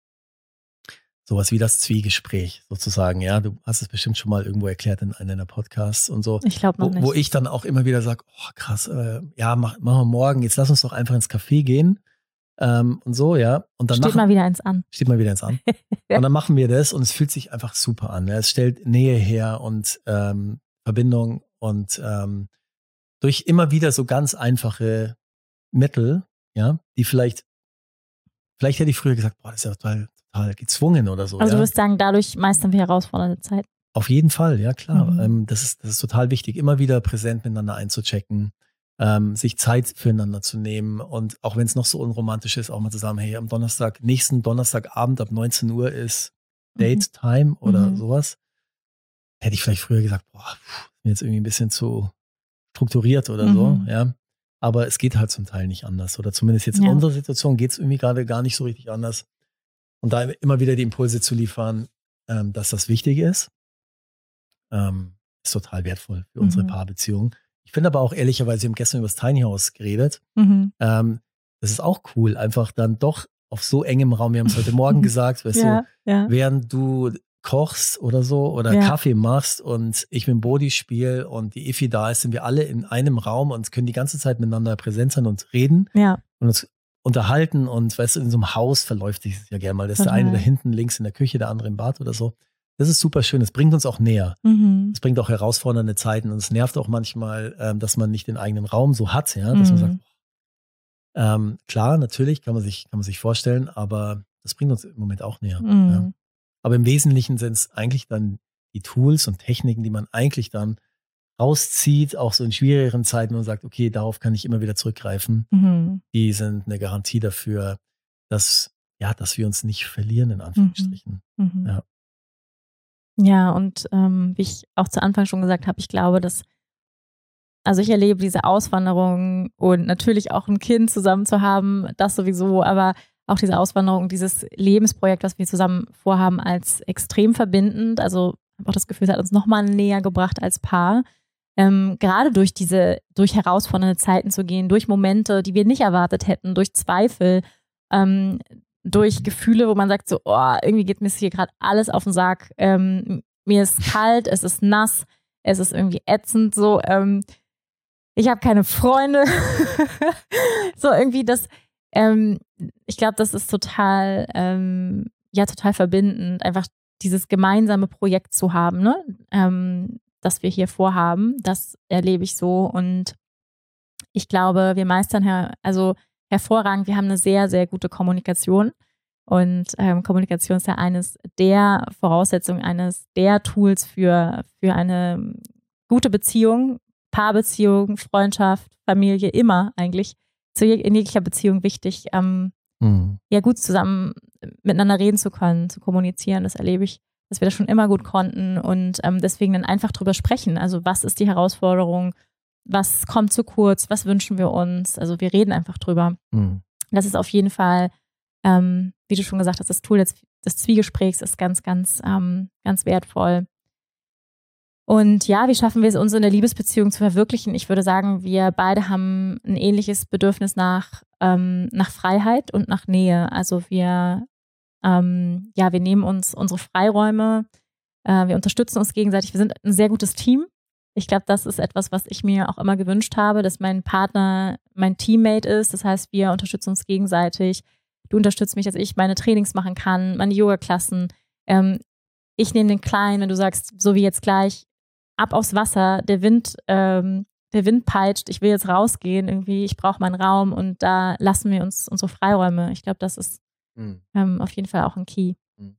sowas wie das Zwiegespräch sozusagen. Ja, du hast es bestimmt schon mal irgendwo erklärt in einem deiner Podcasts und so. Ich glaube noch wo, nicht. Wo ich dann auch immer wieder sage, oh krass, äh, ja, mach, machen wir morgen. Jetzt lass uns doch einfach ins Café gehen. Ähm, und so, ja. Und dann steht machen, mal wieder eins an. Steht mal wieder eins an. Und dann machen wir das und es fühlt sich einfach super an. Ja. Es stellt Nähe her und ähm, Verbindung und ähm, durch immer wieder so ganz einfache Mittel, ja, die vielleicht, vielleicht hätte ich früher gesagt, boah, das ist ja total, total gezwungen oder so. Also ja. du würdest sagen, dadurch meistern wir herausfordernde Zeiten. Auf jeden Fall, ja klar. Mhm. Ähm, das ist, das ist total wichtig, immer wieder präsent miteinander einzuchecken. Ähm, sich Zeit füreinander zu nehmen und auch wenn es noch so unromantisch ist, auch mal zu sagen, hey, am Donnerstag, nächsten Donnerstagabend ab neunzehn Uhr ist Date Time oder mhm. sowas. Hätte ich vielleicht früher gesagt, boah, pff, bin jetzt irgendwie ein bisschen zu strukturiert oder mhm. so, ja. Aber es geht halt zum Teil nicht anders oder zumindest jetzt in ja. unserer Situation geht es irgendwie gerade gar nicht so richtig anders. Und da immer wieder die Impulse zu liefern, ähm, dass das wichtig ist, ähm, ist total wertvoll für unsere mhm. Paarbeziehung. Ich finde aber auch ehrlicherweise, wir haben gestern über das Tiny House geredet. Mhm. Ähm, das ist auch cool, einfach dann doch auf so engem Raum. Wir haben es heute Morgen gesagt, weißt ja, du, ja. während du kochst oder so oder ja. Kaffee machst und ich mit dem Bodi spiele und die Effi da ist, sind wir alle in einem Raum und können die ganze Zeit miteinander präsent sein und reden ja. und uns unterhalten und weißt du, in so einem Haus verläuft sich das ja gerne mal. Das ist Total. der eine da hinten links in der Küche, der andere im Bad oder so. Das ist super schön. Es bringt uns auch näher. Es mhm. bringt auch herausfordernde Zeiten und es nervt auch manchmal, ähm, dass man nicht den eigenen Raum so hat, ja, dass mhm. man sagt, ähm, klar, natürlich kann man sich, kann man sich vorstellen, aber das bringt uns im Moment auch näher. Mhm. Ja. Aber im Wesentlichen sind es eigentlich dann die Tools und Techniken, die man eigentlich dann rauszieht, auch so in schwierigeren Zeiten, wo man sagt, okay, darauf kann ich immer wieder zurückgreifen. Mhm. Die sind eine Garantie dafür, dass, ja, dass wir uns nicht verlieren, in Anführungsstrichen. Mhm. Ja. Ja, und ähm, wie ich auch zu Anfang schon gesagt habe, ich glaube, dass, also ich erlebe diese Auswanderung und natürlich auch ein Kind zusammen zu haben, das sowieso, aber auch diese Auswanderung, dieses Lebensprojekt, was wir zusammen vorhaben, als extrem verbindend. Also ich habe auch das Gefühl, es hat uns nochmal näher gebracht als Paar. Ähm, gerade durch diese, durch herausfordernde Zeiten zu gehen, durch Momente, die wir nicht erwartet hätten, durch Zweifel, ähm, durch Gefühle, wo man sagt so, oh, irgendwie geht mir hier gerade alles auf den Sack, ähm, mir ist kalt, es ist nass, es ist irgendwie ätzend, so, ähm, ich habe keine Freunde. So irgendwie das, ähm, ich glaube, das ist total, ähm, ja, total verbindend, einfach dieses gemeinsame Projekt zu haben, ne? Ähm, das wir hier vorhaben, das erlebe ich so und ich glaube, wir meistern her, also hervorragend, wir haben eine sehr, sehr gute Kommunikation und ähm, Kommunikation ist ja eines der Voraussetzungen, eines der Tools für, für eine gute Beziehung, Paarbeziehung, Freundschaft, Familie, immer eigentlich, zu je, in jeglicher Beziehung wichtig, ähm, mhm. ja gut zusammen miteinander reden zu können, zu kommunizieren, das erlebe ich, dass wir das schon immer gut konnten und ähm, deswegen dann einfach drüber sprechen. Also was ist die Herausforderung? Was kommt zu kurz? Was wünschen wir uns? Also wir reden einfach drüber. Mhm. Das ist auf jeden Fall, ähm, wie du schon gesagt hast, das Tool des, des Zwiegesprächs ist ganz, ganz, ähm, ganz wertvoll. Und ja, wie schaffen wir es, uns in der Liebesbeziehung zu verwirklichen? Ich würde sagen, wir beide haben ein ähnliches Bedürfnis nach, ähm, nach Freiheit und nach Nähe. Also wir Ähm, ja, wir nehmen uns unsere Freiräume, äh, wir unterstützen uns gegenseitig, wir sind ein sehr gutes Team. Ich glaube, das ist etwas, was ich mir auch immer gewünscht habe, dass mein Partner mein Teammate ist. Das heißt, wir unterstützen uns gegenseitig. Du unterstützt mich, dass ich meine Trainings machen kann, meine Yoga-Klassen. Ähm, ich nehme den Kleinen, wenn du sagst, so wie jetzt gleich, ab aufs Wasser, der Wind, ähm, der Wind peitscht, ich will jetzt rausgehen, irgendwie, ich brauche meinen Raum und da lassen wir uns unsere Freiräume. Ich glaube, das ist Mhm. Ähm, auf jeden Fall auch ein Key. Mhm.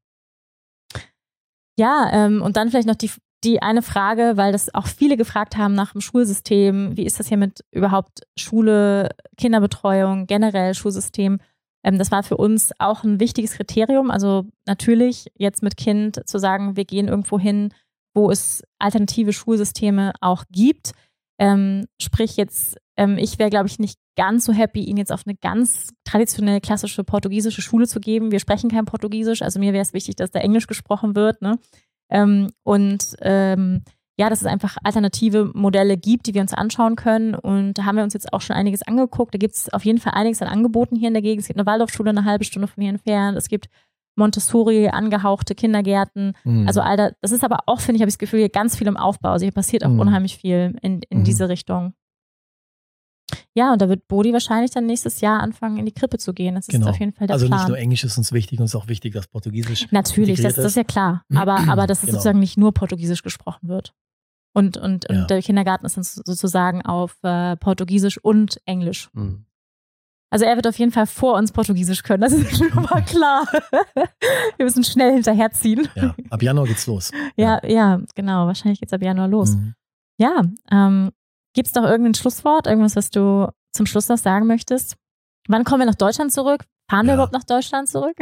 Ja, ähm, und dann vielleicht noch die, die eine Frage, weil das auch viele gefragt haben nach dem Schulsystem. Wie ist das hier mit überhaupt Schule, Kinderbetreuung, generell Schulsystem? Ähm, das war für uns auch ein wichtiges Kriterium. Also natürlich jetzt mit Kind zu sagen, wir gehen irgendwo hin, wo es alternative Schulsysteme auch gibt. Ähm, sprich jetzt, ähm, ich wäre, glaube ich, nicht ganz so happy, ihn jetzt auf eine ganz traditionelle, klassische portugiesische Schule zu geben. Wir sprechen kein Portugiesisch, also mir wäre es wichtig, dass da Englisch gesprochen wird. Ne? Ähm, und ähm, ja, dass es einfach alternative Modelle gibt, die wir uns anschauen können. Und da haben wir uns jetzt auch schon einiges angeguckt. Da gibt es auf jeden Fall einiges an Angeboten hier in der Gegend. Es gibt eine Waldorfschule eine halbe Stunde von hier entfernt. Es gibt Montessori, angehauchte Kindergärten. Mhm. Also all das, das ist aber auch, finde ich, habe ich das Gefühl, hier ganz viel im Aufbau. Also hier passiert auch mhm. unheimlich viel in, in mhm. diese Richtung. Ja, und da wird Bodhi wahrscheinlich dann nächstes Jahr anfangen, in die Krippe zu gehen. Das genau. ist auf jeden Fall der also Plan. Also nicht nur Englisch ist uns wichtig, uns ist auch wichtig, dass Portugiesisch Natürlich, das, das ist ja klar. Aber, aber dass es genau. sozusagen nicht nur Portugiesisch gesprochen wird. Und, und, und ja. der Kindergarten ist dann sozusagen auf äh, Portugiesisch und Englisch. Mhm. Also er wird auf jeden Fall vor uns Portugiesisch können, das ist schon mal klar. Wir müssen schnell hinterherziehen. Ja, ab Januar geht's los. Ja, ja, ja genau. Wahrscheinlich geht's ab Januar los. Mhm. Ja, ähm, gibt's noch irgendein Schlusswort, irgendwas, was du zum Schluss noch sagen möchtest? Wann kommen wir nach Deutschland zurück? Fahren ja. wir überhaupt nach Deutschland zurück?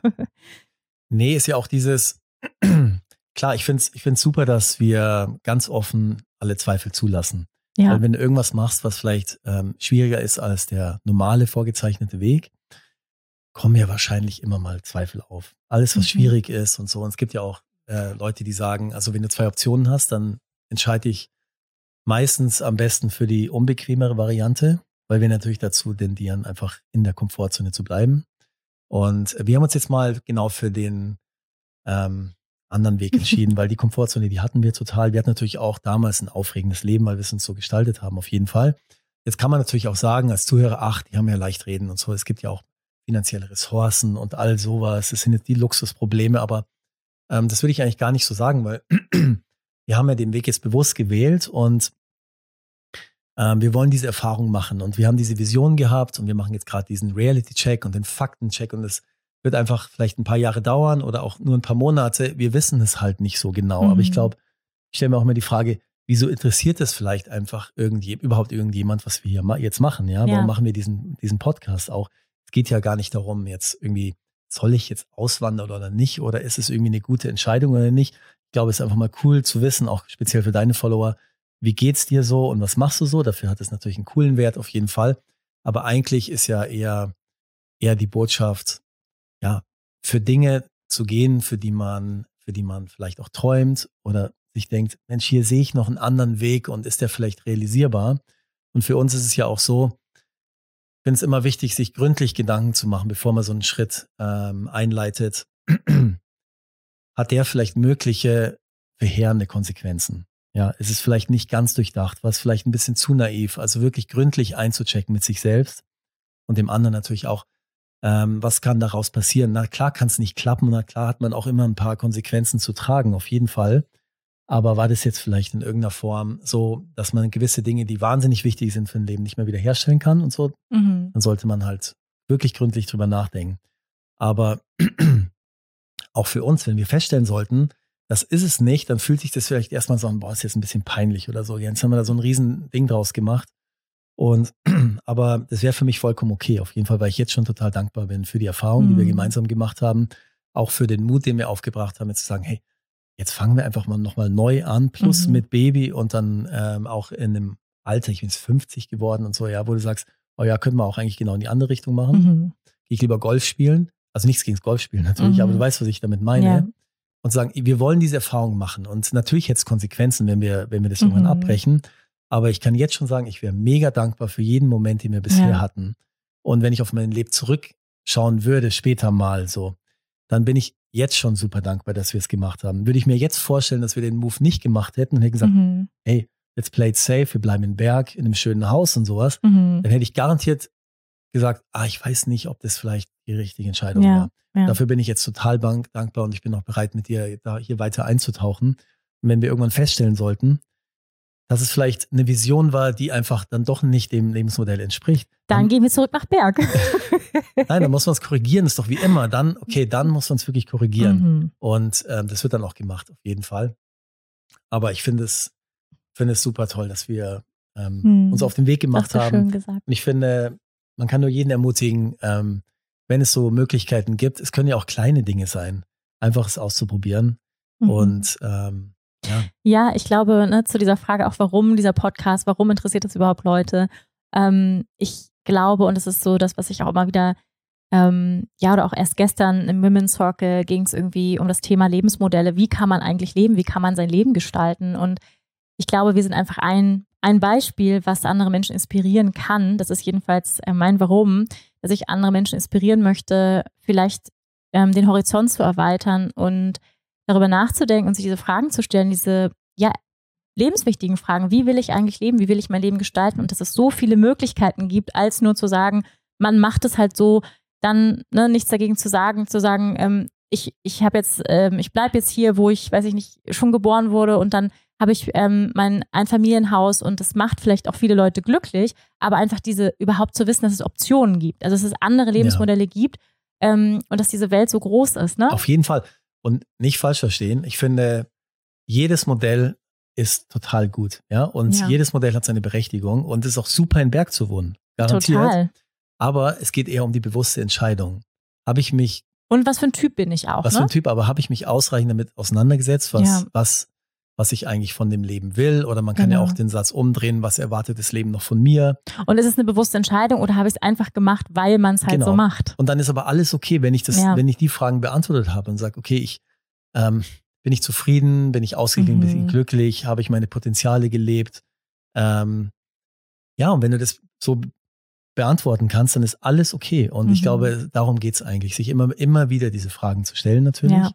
Nee, ist ja auch dieses, klar, ich finde es ich find's super, dass wir ganz offen alle Zweifel zulassen. Ja. Weil wenn du irgendwas machst, was vielleicht ähm, schwieriger ist als der normale vorgezeichnete Weg, kommen ja wahrscheinlich immer mal Zweifel auf. Alles, was mhm. schwierig ist und so. Und es gibt ja auch äh, Leute, die sagen, also wenn du zwei Optionen hast, dann entscheide ich meistens am besten für die unbequemere Variante, weil wir natürlich dazu tendieren, einfach in der Komfortzone zu bleiben. Und wir haben uns jetzt mal genau für den ähm, anderen Weg entschieden, weil die Komfortzone, die hatten wir total. Wir hatten natürlich auch damals ein aufregendes Leben, weil wir es uns so gestaltet haben, auf jeden Fall. Jetzt kann man natürlich auch sagen, als Zuhörer, ach, die haben ja leicht reden und so. Es gibt ja auch finanzielle Ressourcen und all sowas. Es sind jetzt die Luxusprobleme, aber ähm, das würde ich eigentlich gar nicht so sagen, weil wir haben ja den Weg jetzt bewusst gewählt und ähm, wir wollen diese Erfahrung machen und wir haben diese Vision gehabt und wir machen jetzt gerade diesen Reality-Check und den Fakten-Check und das wird einfach vielleicht ein paar Jahre dauern oder auch nur ein paar Monate. Wir wissen es halt nicht so genau. Mhm. Aber ich glaube, ich stelle mir auch immer die Frage, wieso interessiert es vielleicht einfach irgendje, überhaupt irgendjemand, was wir hier ma- jetzt machen? Ja? Ja. Warum machen wir diesen, diesen Podcast auch? Es geht ja gar nicht darum, jetzt irgendwie, soll ich jetzt auswandern oder nicht? Oder ist es irgendwie eine gute Entscheidung oder nicht? Ich glaube, es ist einfach mal cool zu wissen, auch speziell für deine Follower, wie geht's dir so und was machst du so? Dafür hat es natürlich einen coolen Wert auf jeden Fall. Aber eigentlich ist ja eher, eher die Botschaft, ja, für Dinge zu gehen, für die man, für die man vielleicht auch träumt oder sich denkt, Mensch, hier sehe ich noch einen anderen Weg und ist der vielleicht realisierbar? Und für uns ist es ja auch so, ich finde es immer wichtig, sich gründlich Gedanken zu machen, bevor man so einen Schritt ähm, einleitet. Hat der vielleicht mögliche verheerende Konsequenzen? Ja, ist es vielleicht nicht ganz durchdacht, war es vielleicht ein bisschen zu naiv, also wirklich gründlich einzuchecken mit sich selbst und dem anderen natürlich auch, ähm, was kann daraus passieren? Na klar kann es nicht klappen, na klar hat man auch immer ein paar Konsequenzen zu tragen, auf jeden Fall. Aber war das jetzt vielleicht in irgendeiner Form so, dass man gewisse Dinge, die wahnsinnig wichtig sind für ein Leben, nicht mehr wiederherstellen kann und so? Mhm. Dann sollte man halt wirklich gründlich drüber nachdenken. Aber auch für uns, wenn wir feststellen sollten, das ist es nicht, dann fühlt sich das vielleicht erstmal so an, boah, ist jetzt ein bisschen peinlich oder so. Jetzt haben wir da so ein riesen Ding draus gemacht. Und, aber das wäre für mich vollkommen okay, auf jeden Fall, weil ich jetzt schon total dankbar bin für die Erfahrung, mhm. die wir gemeinsam gemacht haben. Auch für den Mut, den wir aufgebracht haben, jetzt zu sagen, hey, jetzt fangen wir einfach mal nochmal neu an, plus mhm. mit Baby und dann ähm, auch in einem Alter, ich bin jetzt fünfzig geworden und so, ja, wo du sagst, oh ja, könnte man auch eigentlich genau in die andere Richtung machen. Mhm. Gehe ich lieber Golf spielen. Also nichts gegen das Golfspielen natürlich, mhm. aber du weißt, was ich damit meine. Ja. Und sagen, wir wollen diese Erfahrung machen. Und natürlich hätte es Konsequenzen, wenn wir, wenn wir das irgendwann mhm. abbrechen. Aber ich kann jetzt schon sagen, ich wäre mega dankbar für jeden Moment, den wir bisher ja. hatten. Und wenn ich auf mein Leben zurückschauen würde, später mal so, dann bin ich jetzt schon super dankbar, dass wir es gemacht haben. Würde ich mir jetzt vorstellen, dass wir den Move nicht gemacht hätten und hätte gesagt, mhm. hey, let's play it safe, wir bleiben im Berg, in einem schönen Haus und sowas, mhm. dann hätte ich garantiert gesagt, ah, ich weiß nicht, ob das vielleicht die richtige Entscheidung ja, war. Ja. Dafür bin ich jetzt total dankbar und ich bin auch bereit, mit dir da hier weiter einzutauchen. Und wenn wir irgendwann feststellen sollten, dass es vielleicht eine Vision war, die einfach dann doch nicht dem Lebensmodell entspricht. Dann, dann gehen wir zurück nach Berg. Nein, dann muss man es korrigieren, das ist doch wie immer. Dann, okay, dann muss man es wirklich korrigieren. Mhm. Und ähm, das wird dann auch gemacht, auf jeden Fall. Aber ich finde es, finde es super toll, dass wir ähm, mhm. uns auf den Weg gemacht haben. Schön gesagt. Und ich finde, man kann nur jeden ermutigen, ähm, wenn es so Möglichkeiten gibt, es können ja auch kleine Dinge sein, einfach es auszuprobieren. Mhm. Und ähm, ja. Ja, ich glaube, ne, zu dieser Frage auch, warum dieser Podcast, warum interessiert das überhaupt Leute? Ähm, ich glaube, und das ist so das, was ich auch immer wieder, ähm, ja, oder auch erst gestern im Women's Circle ging es irgendwie um das Thema Lebensmodelle. Wie kann man eigentlich leben? Wie kann man sein Leben gestalten? Und ich glaube, wir sind einfach ein, ein Beispiel, was andere Menschen inspirieren kann. Das ist jedenfalls äh, mein Warum, dass ich andere Menschen inspirieren möchte, vielleicht ähm, den Horizont zu erweitern und darüber nachzudenken und sich diese Fragen zu stellen, diese ja lebenswichtigen Fragen. Wie will ich eigentlich leben? Wie will ich mein Leben gestalten? Und dass es so viele Möglichkeiten gibt, als nur zu sagen, man macht es halt so, dann ne, nichts dagegen zu sagen, zu sagen, ähm, ich, ich habe jetzt, ähm, ich bleibe jetzt hier, wo ich, weiß ich nicht, schon geboren wurde und dann habe ich ähm, mein Einfamilienhaus und das macht vielleicht auch viele Leute glücklich, aber einfach diese, überhaupt zu wissen, dass es Optionen gibt, also dass es andere Lebensmodelle ja. gibt ähm, und dass diese Welt so groß ist. Ne? Auf jeden Fall. Und nicht falsch verstehen, ich finde, jedes Modell ist total gut, ja, und ja. jedes Modell hat seine Berechtigung und es ist auch super, in Berg zu wohnen, garantiert. Total. Aber es geht eher um die bewusste Entscheidung. Habe ich mich Und was für ein Typ bin ich auch, Was ne? für ein Typ, aber habe ich mich ausreichend damit auseinandergesetzt, was, ja. was, was ich eigentlich von dem Leben will? Oder man kann genau. ja auch den Satz umdrehen, was erwartet das Leben noch von mir? Und ist es eine bewusste Entscheidung oder habe ich es einfach gemacht, weil man es halt genau. so macht? Und dann ist aber alles okay, wenn ich das, ja. wenn ich die Fragen beantwortet habe und sage, okay, ich ähm, bin ich zufrieden, bin ich ausgeglichen, mhm. bin ich glücklich, habe ich meine Potenziale gelebt? Ähm, ja, und wenn du das so beantworten kannst, dann ist alles okay. Und mhm. ich glaube, darum geht es eigentlich, sich immer, immer wieder diese Fragen zu stellen natürlich ja.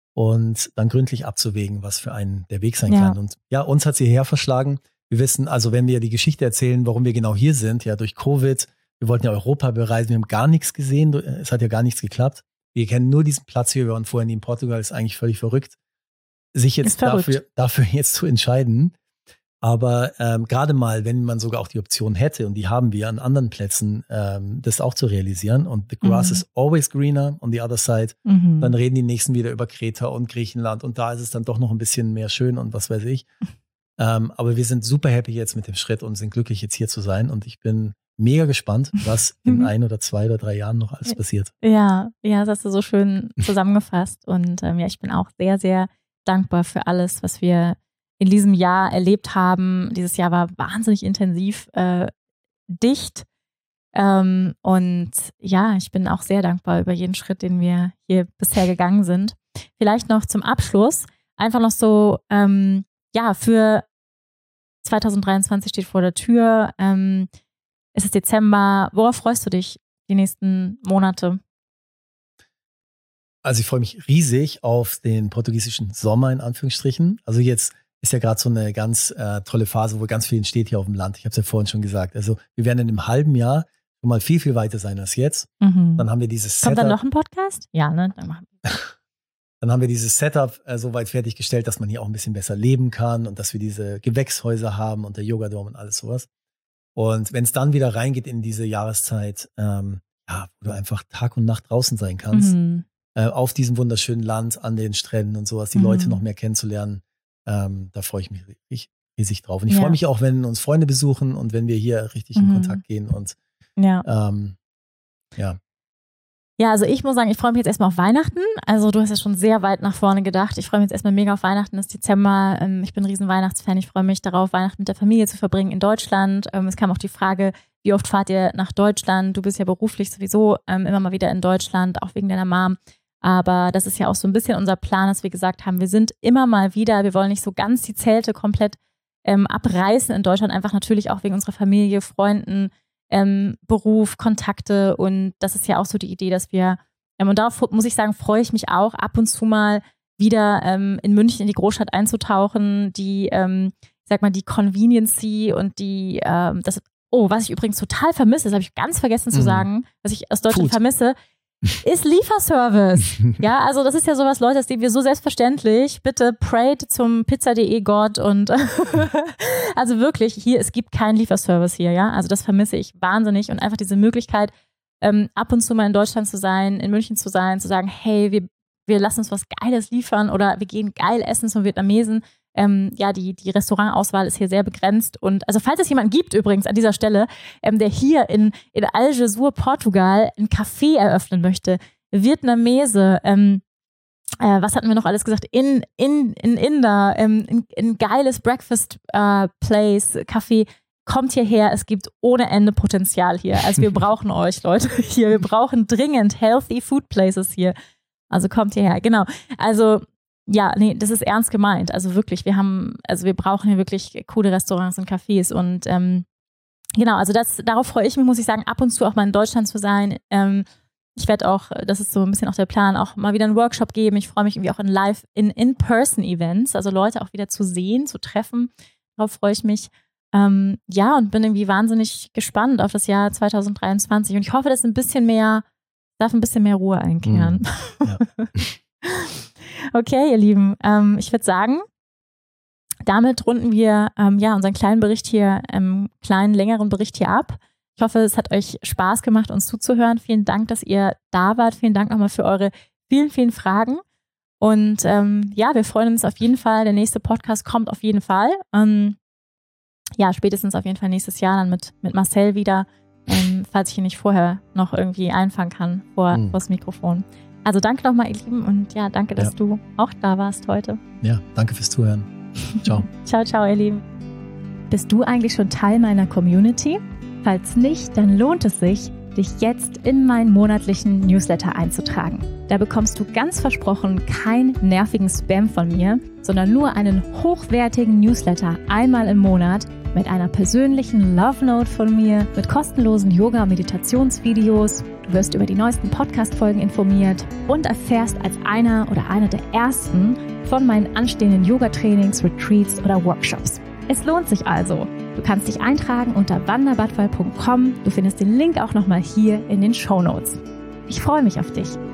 und dann gründlich abzuwägen, was für einen der Weg sein ja. kann. Und ja, uns hat sie hierher verschlagen. Wir wissen, also wenn wir die Geschichte erzählen, warum wir genau hier sind, ja durch Covid, wir wollten ja Europa bereisen, wir haben gar nichts gesehen, es hat ja gar nichts geklappt. Wir kennen nur diesen Platz hier, wir waren vorher nie in Portugal, ist eigentlich völlig verrückt. Sich jetzt dafür, dafür jetzt zu entscheiden, Aber ähm, gerade mal, wenn man sogar auch die Option hätte, und die haben wir an anderen Plätzen, ähm, das auch zu realisieren, und the grass mhm. is always greener on the other side, mhm. dann reden die Nächsten wieder über Kreta und Griechenland und da ist es dann doch noch ein bisschen mehr schön und was weiß ich. ähm, aber wir sind super happy jetzt mit dem Schritt und sind glücklich, jetzt hier zu sein, und ich bin mega gespannt, was in ein oder zwei oder drei Jahren noch alles passiert. Ja, ja, das hast du so schön zusammengefasst, und ähm, ja, ich bin auch sehr, sehr dankbar für alles, was wir in diesem Jahr erlebt haben. Dieses Jahr war wahnsinnig intensiv, äh, dicht. Ähm, und ja, ich bin auch sehr dankbar über jeden Schritt, den wir hier bisher gegangen sind. Vielleicht noch zum Abschluss, einfach noch so, ähm, ja, für zwanzig dreiundzwanzig steht vor der Tür. Ähm, es ist Dezember. Worauf freust du dich die nächsten Monate? Also ich freue mich riesig auf den portugiesischen Sommer, in Anführungsstrichen. Also jetzt ist ja gerade so eine ganz äh, tolle Phase, wo ganz viel entsteht hier auf dem Land. Ich habe es ja vorhin schon gesagt. Also wir werden in einem halben Jahr schon mal viel, viel weiter sein als jetzt. Mhm. Dann haben wir dieses Kommt Setup. dann noch ein Podcast? Ja, ne? Dann machen wir. Dann haben wir dieses Setup äh, so weit fertiggestellt, dass man hier auch ein bisschen besser leben kann und dass wir diese Gewächshäuser haben und der Yogadom und alles sowas. Und wenn es dann wieder reingeht in diese Jahreszeit, ähm, ja, wo du einfach Tag und Nacht draußen sein kannst, mhm. äh, auf diesem wunderschönen Land, an den Stränden und sowas, die mhm. Leute noch mehr kennenzulernen, Ähm, da freue ich mich riesig, riesig drauf. Und ich ja. freue mich auch, wenn uns Freunde besuchen und wenn wir hier richtig mhm. in Kontakt gehen. Und ja. Ähm, ja. Ja, also ich muss sagen, ich freue mich jetzt erstmal auf Weihnachten. Also du hast ja schon sehr weit nach vorne gedacht. Ich freue mich jetzt erstmal mega auf Weihnachten. Es ist Dezember. Ähm, ich bin ein riesen Weihnachtsfan. Ich freue mich darauf, Weihnachten mit der Familie zu verbringen in Deutschland. Ähm, es kam auch die Frage, wie oft fahrt ihr nach Deutschland? Du bist ja beruflich sowieso ähm, immer mal wieder in Deutschland, auch wegen deiner Mom. Aber das ist ja auch so ein bisschen unser Plan, dass wir gesagt haben, wir sind immer mal wieder, wir wollen nicht so ganz die Zelte komplett ähm, abreißen in Deutschland, einfach natürlich auch wegen unserer Familie, Freunden, ähm, Beruf, Kontakte, und das ist ja auch so die Idee, dass wir, ähm, und darauf muss ich sagen, freue ich mich auch, ab und zu mal wieder ähm, in München in die Großstadt einzutauchen, die, ähm, ich sag mal, die Conveniency und die, ähm, das, oh, was ich übrigens total vermisse, das habe ich ganz vergessen zu sagen, was ich aus Deutschland Food. vermisse, ist Lieferservice. Ja, also das ist ja sowas, Leute, das sehen wir so selbstverständlich. Bitte prayt zum pizza.de Gott und also wirklich, hier, es gibt keinen Lieferservice hier, ja. Also das vermisse ich wahnsinnig, und einfach diese Möglichkeit, ähm, ab und zu mal in Deutschland zu sein, in München zu sein, zu sagen, hey, wir, wir lassen uns was Geiles liefern oder wir gehen geil essen zum Vietnamesen. Ähm, ja, die, die Restaurantauswahl ist hier sehr begrenzt. Und also falls es jemanden gibt übrigens an dieser Stelle, ähm, der hier in, in Algesur, Portugal, ein Café eröffnen möchte, Vietnamese, ähm, äh, was hatten wir noch alles gesagt? In, in, in Inder, ähm, in, in geiles Breakfast äh, Place, Café, kommt hierher. Es gibt ohne Ende Potenzial hier. Also wir brauchen euch, Leute, hier. Wir brauchen dringend healthy food places hier. Also kommt hierher, genau. Also ja, nee, das ist ernst gemeint. Also wirklich, wir haben, also wir brauchen hier wirklich coole Restaurants und Cafés, und ähm, genau, also das, darauf freue ich mich, muss ich sagen, ab und zu auch mal in Deutschland zu sein. Ähm, ich werde auch, das ist so ein bisschen auch der Plan, auch mal wieder einen Workshop geben. Ich freue mich irgendwie auch in Live, in In-Person-Events, also Leute auch wieder zu sehen, zu treffen. Darauf freue ich mich. Ähm, ja, und bin irgendwie wahnsinnig gespannt auf das Jahr zwanzig dreiundzwanzig, und ich hoffe, dass ein bisschen mehr, darf ein bisschen mehr Ruhe einkehren. Mm, ja. Okay, ihr Lieben, ähm, ich würde sagen, damit runden wir ähm, ja unseren kleinen Bericht hier, ähm, kleinen, längeren Bericht hier ab. Ich hoffe, es hat euch Spaß gemacht, uns zuzuhören. Vielen Dank, dass ihr da wart. Vielen Dank nochmal für eure vielen, vielen Fragen. Und ähm, ja, wir freuen uns auf jeden Fall. Der nächste Podcast kommt auf jeden Fall. Ähm, ja, spätestens auf jeden Fall nächstes Jahr dann mit, mit Marcel wieder, ähm, falls ich ihn nicht vorher noch irgendwie einfangen kann vor, mhm. vor das Mikrofon. Also danke nochmal, ihr Lieben, und ja, danke, dass ja. du auch da warst heute. Ja, danke fürs Zuhören. Ciao. Ciao, ciao, ihr Lieben. Bist du eigentlich schon Teil meiner Community? Falls nicht, dann lohnt es sich, dich jetzt in meinen monatlichen Newsletter einzutragen. Da bekommst du ganz versprochen keinen nervigen Spam von mir, sondern nur einen hochwertigen Newsletter einmal im Monat mit einer persönlichen Love Note von mir, mit kostenlosen Yoga- und Meditationsvideos. Du wirst über die neuesten Podcast-Folgen informiert und erfährst als einer oder eine der ersten von meinen anstehenden Yoga-Trainings, Retreats oder Workshops. Es lohnt sich also. Du kannst dich eintragen unter wanda badwal punkt com. Du findest den Link auch nochmal hier in den Shownotes. Ich freue mich auf dich.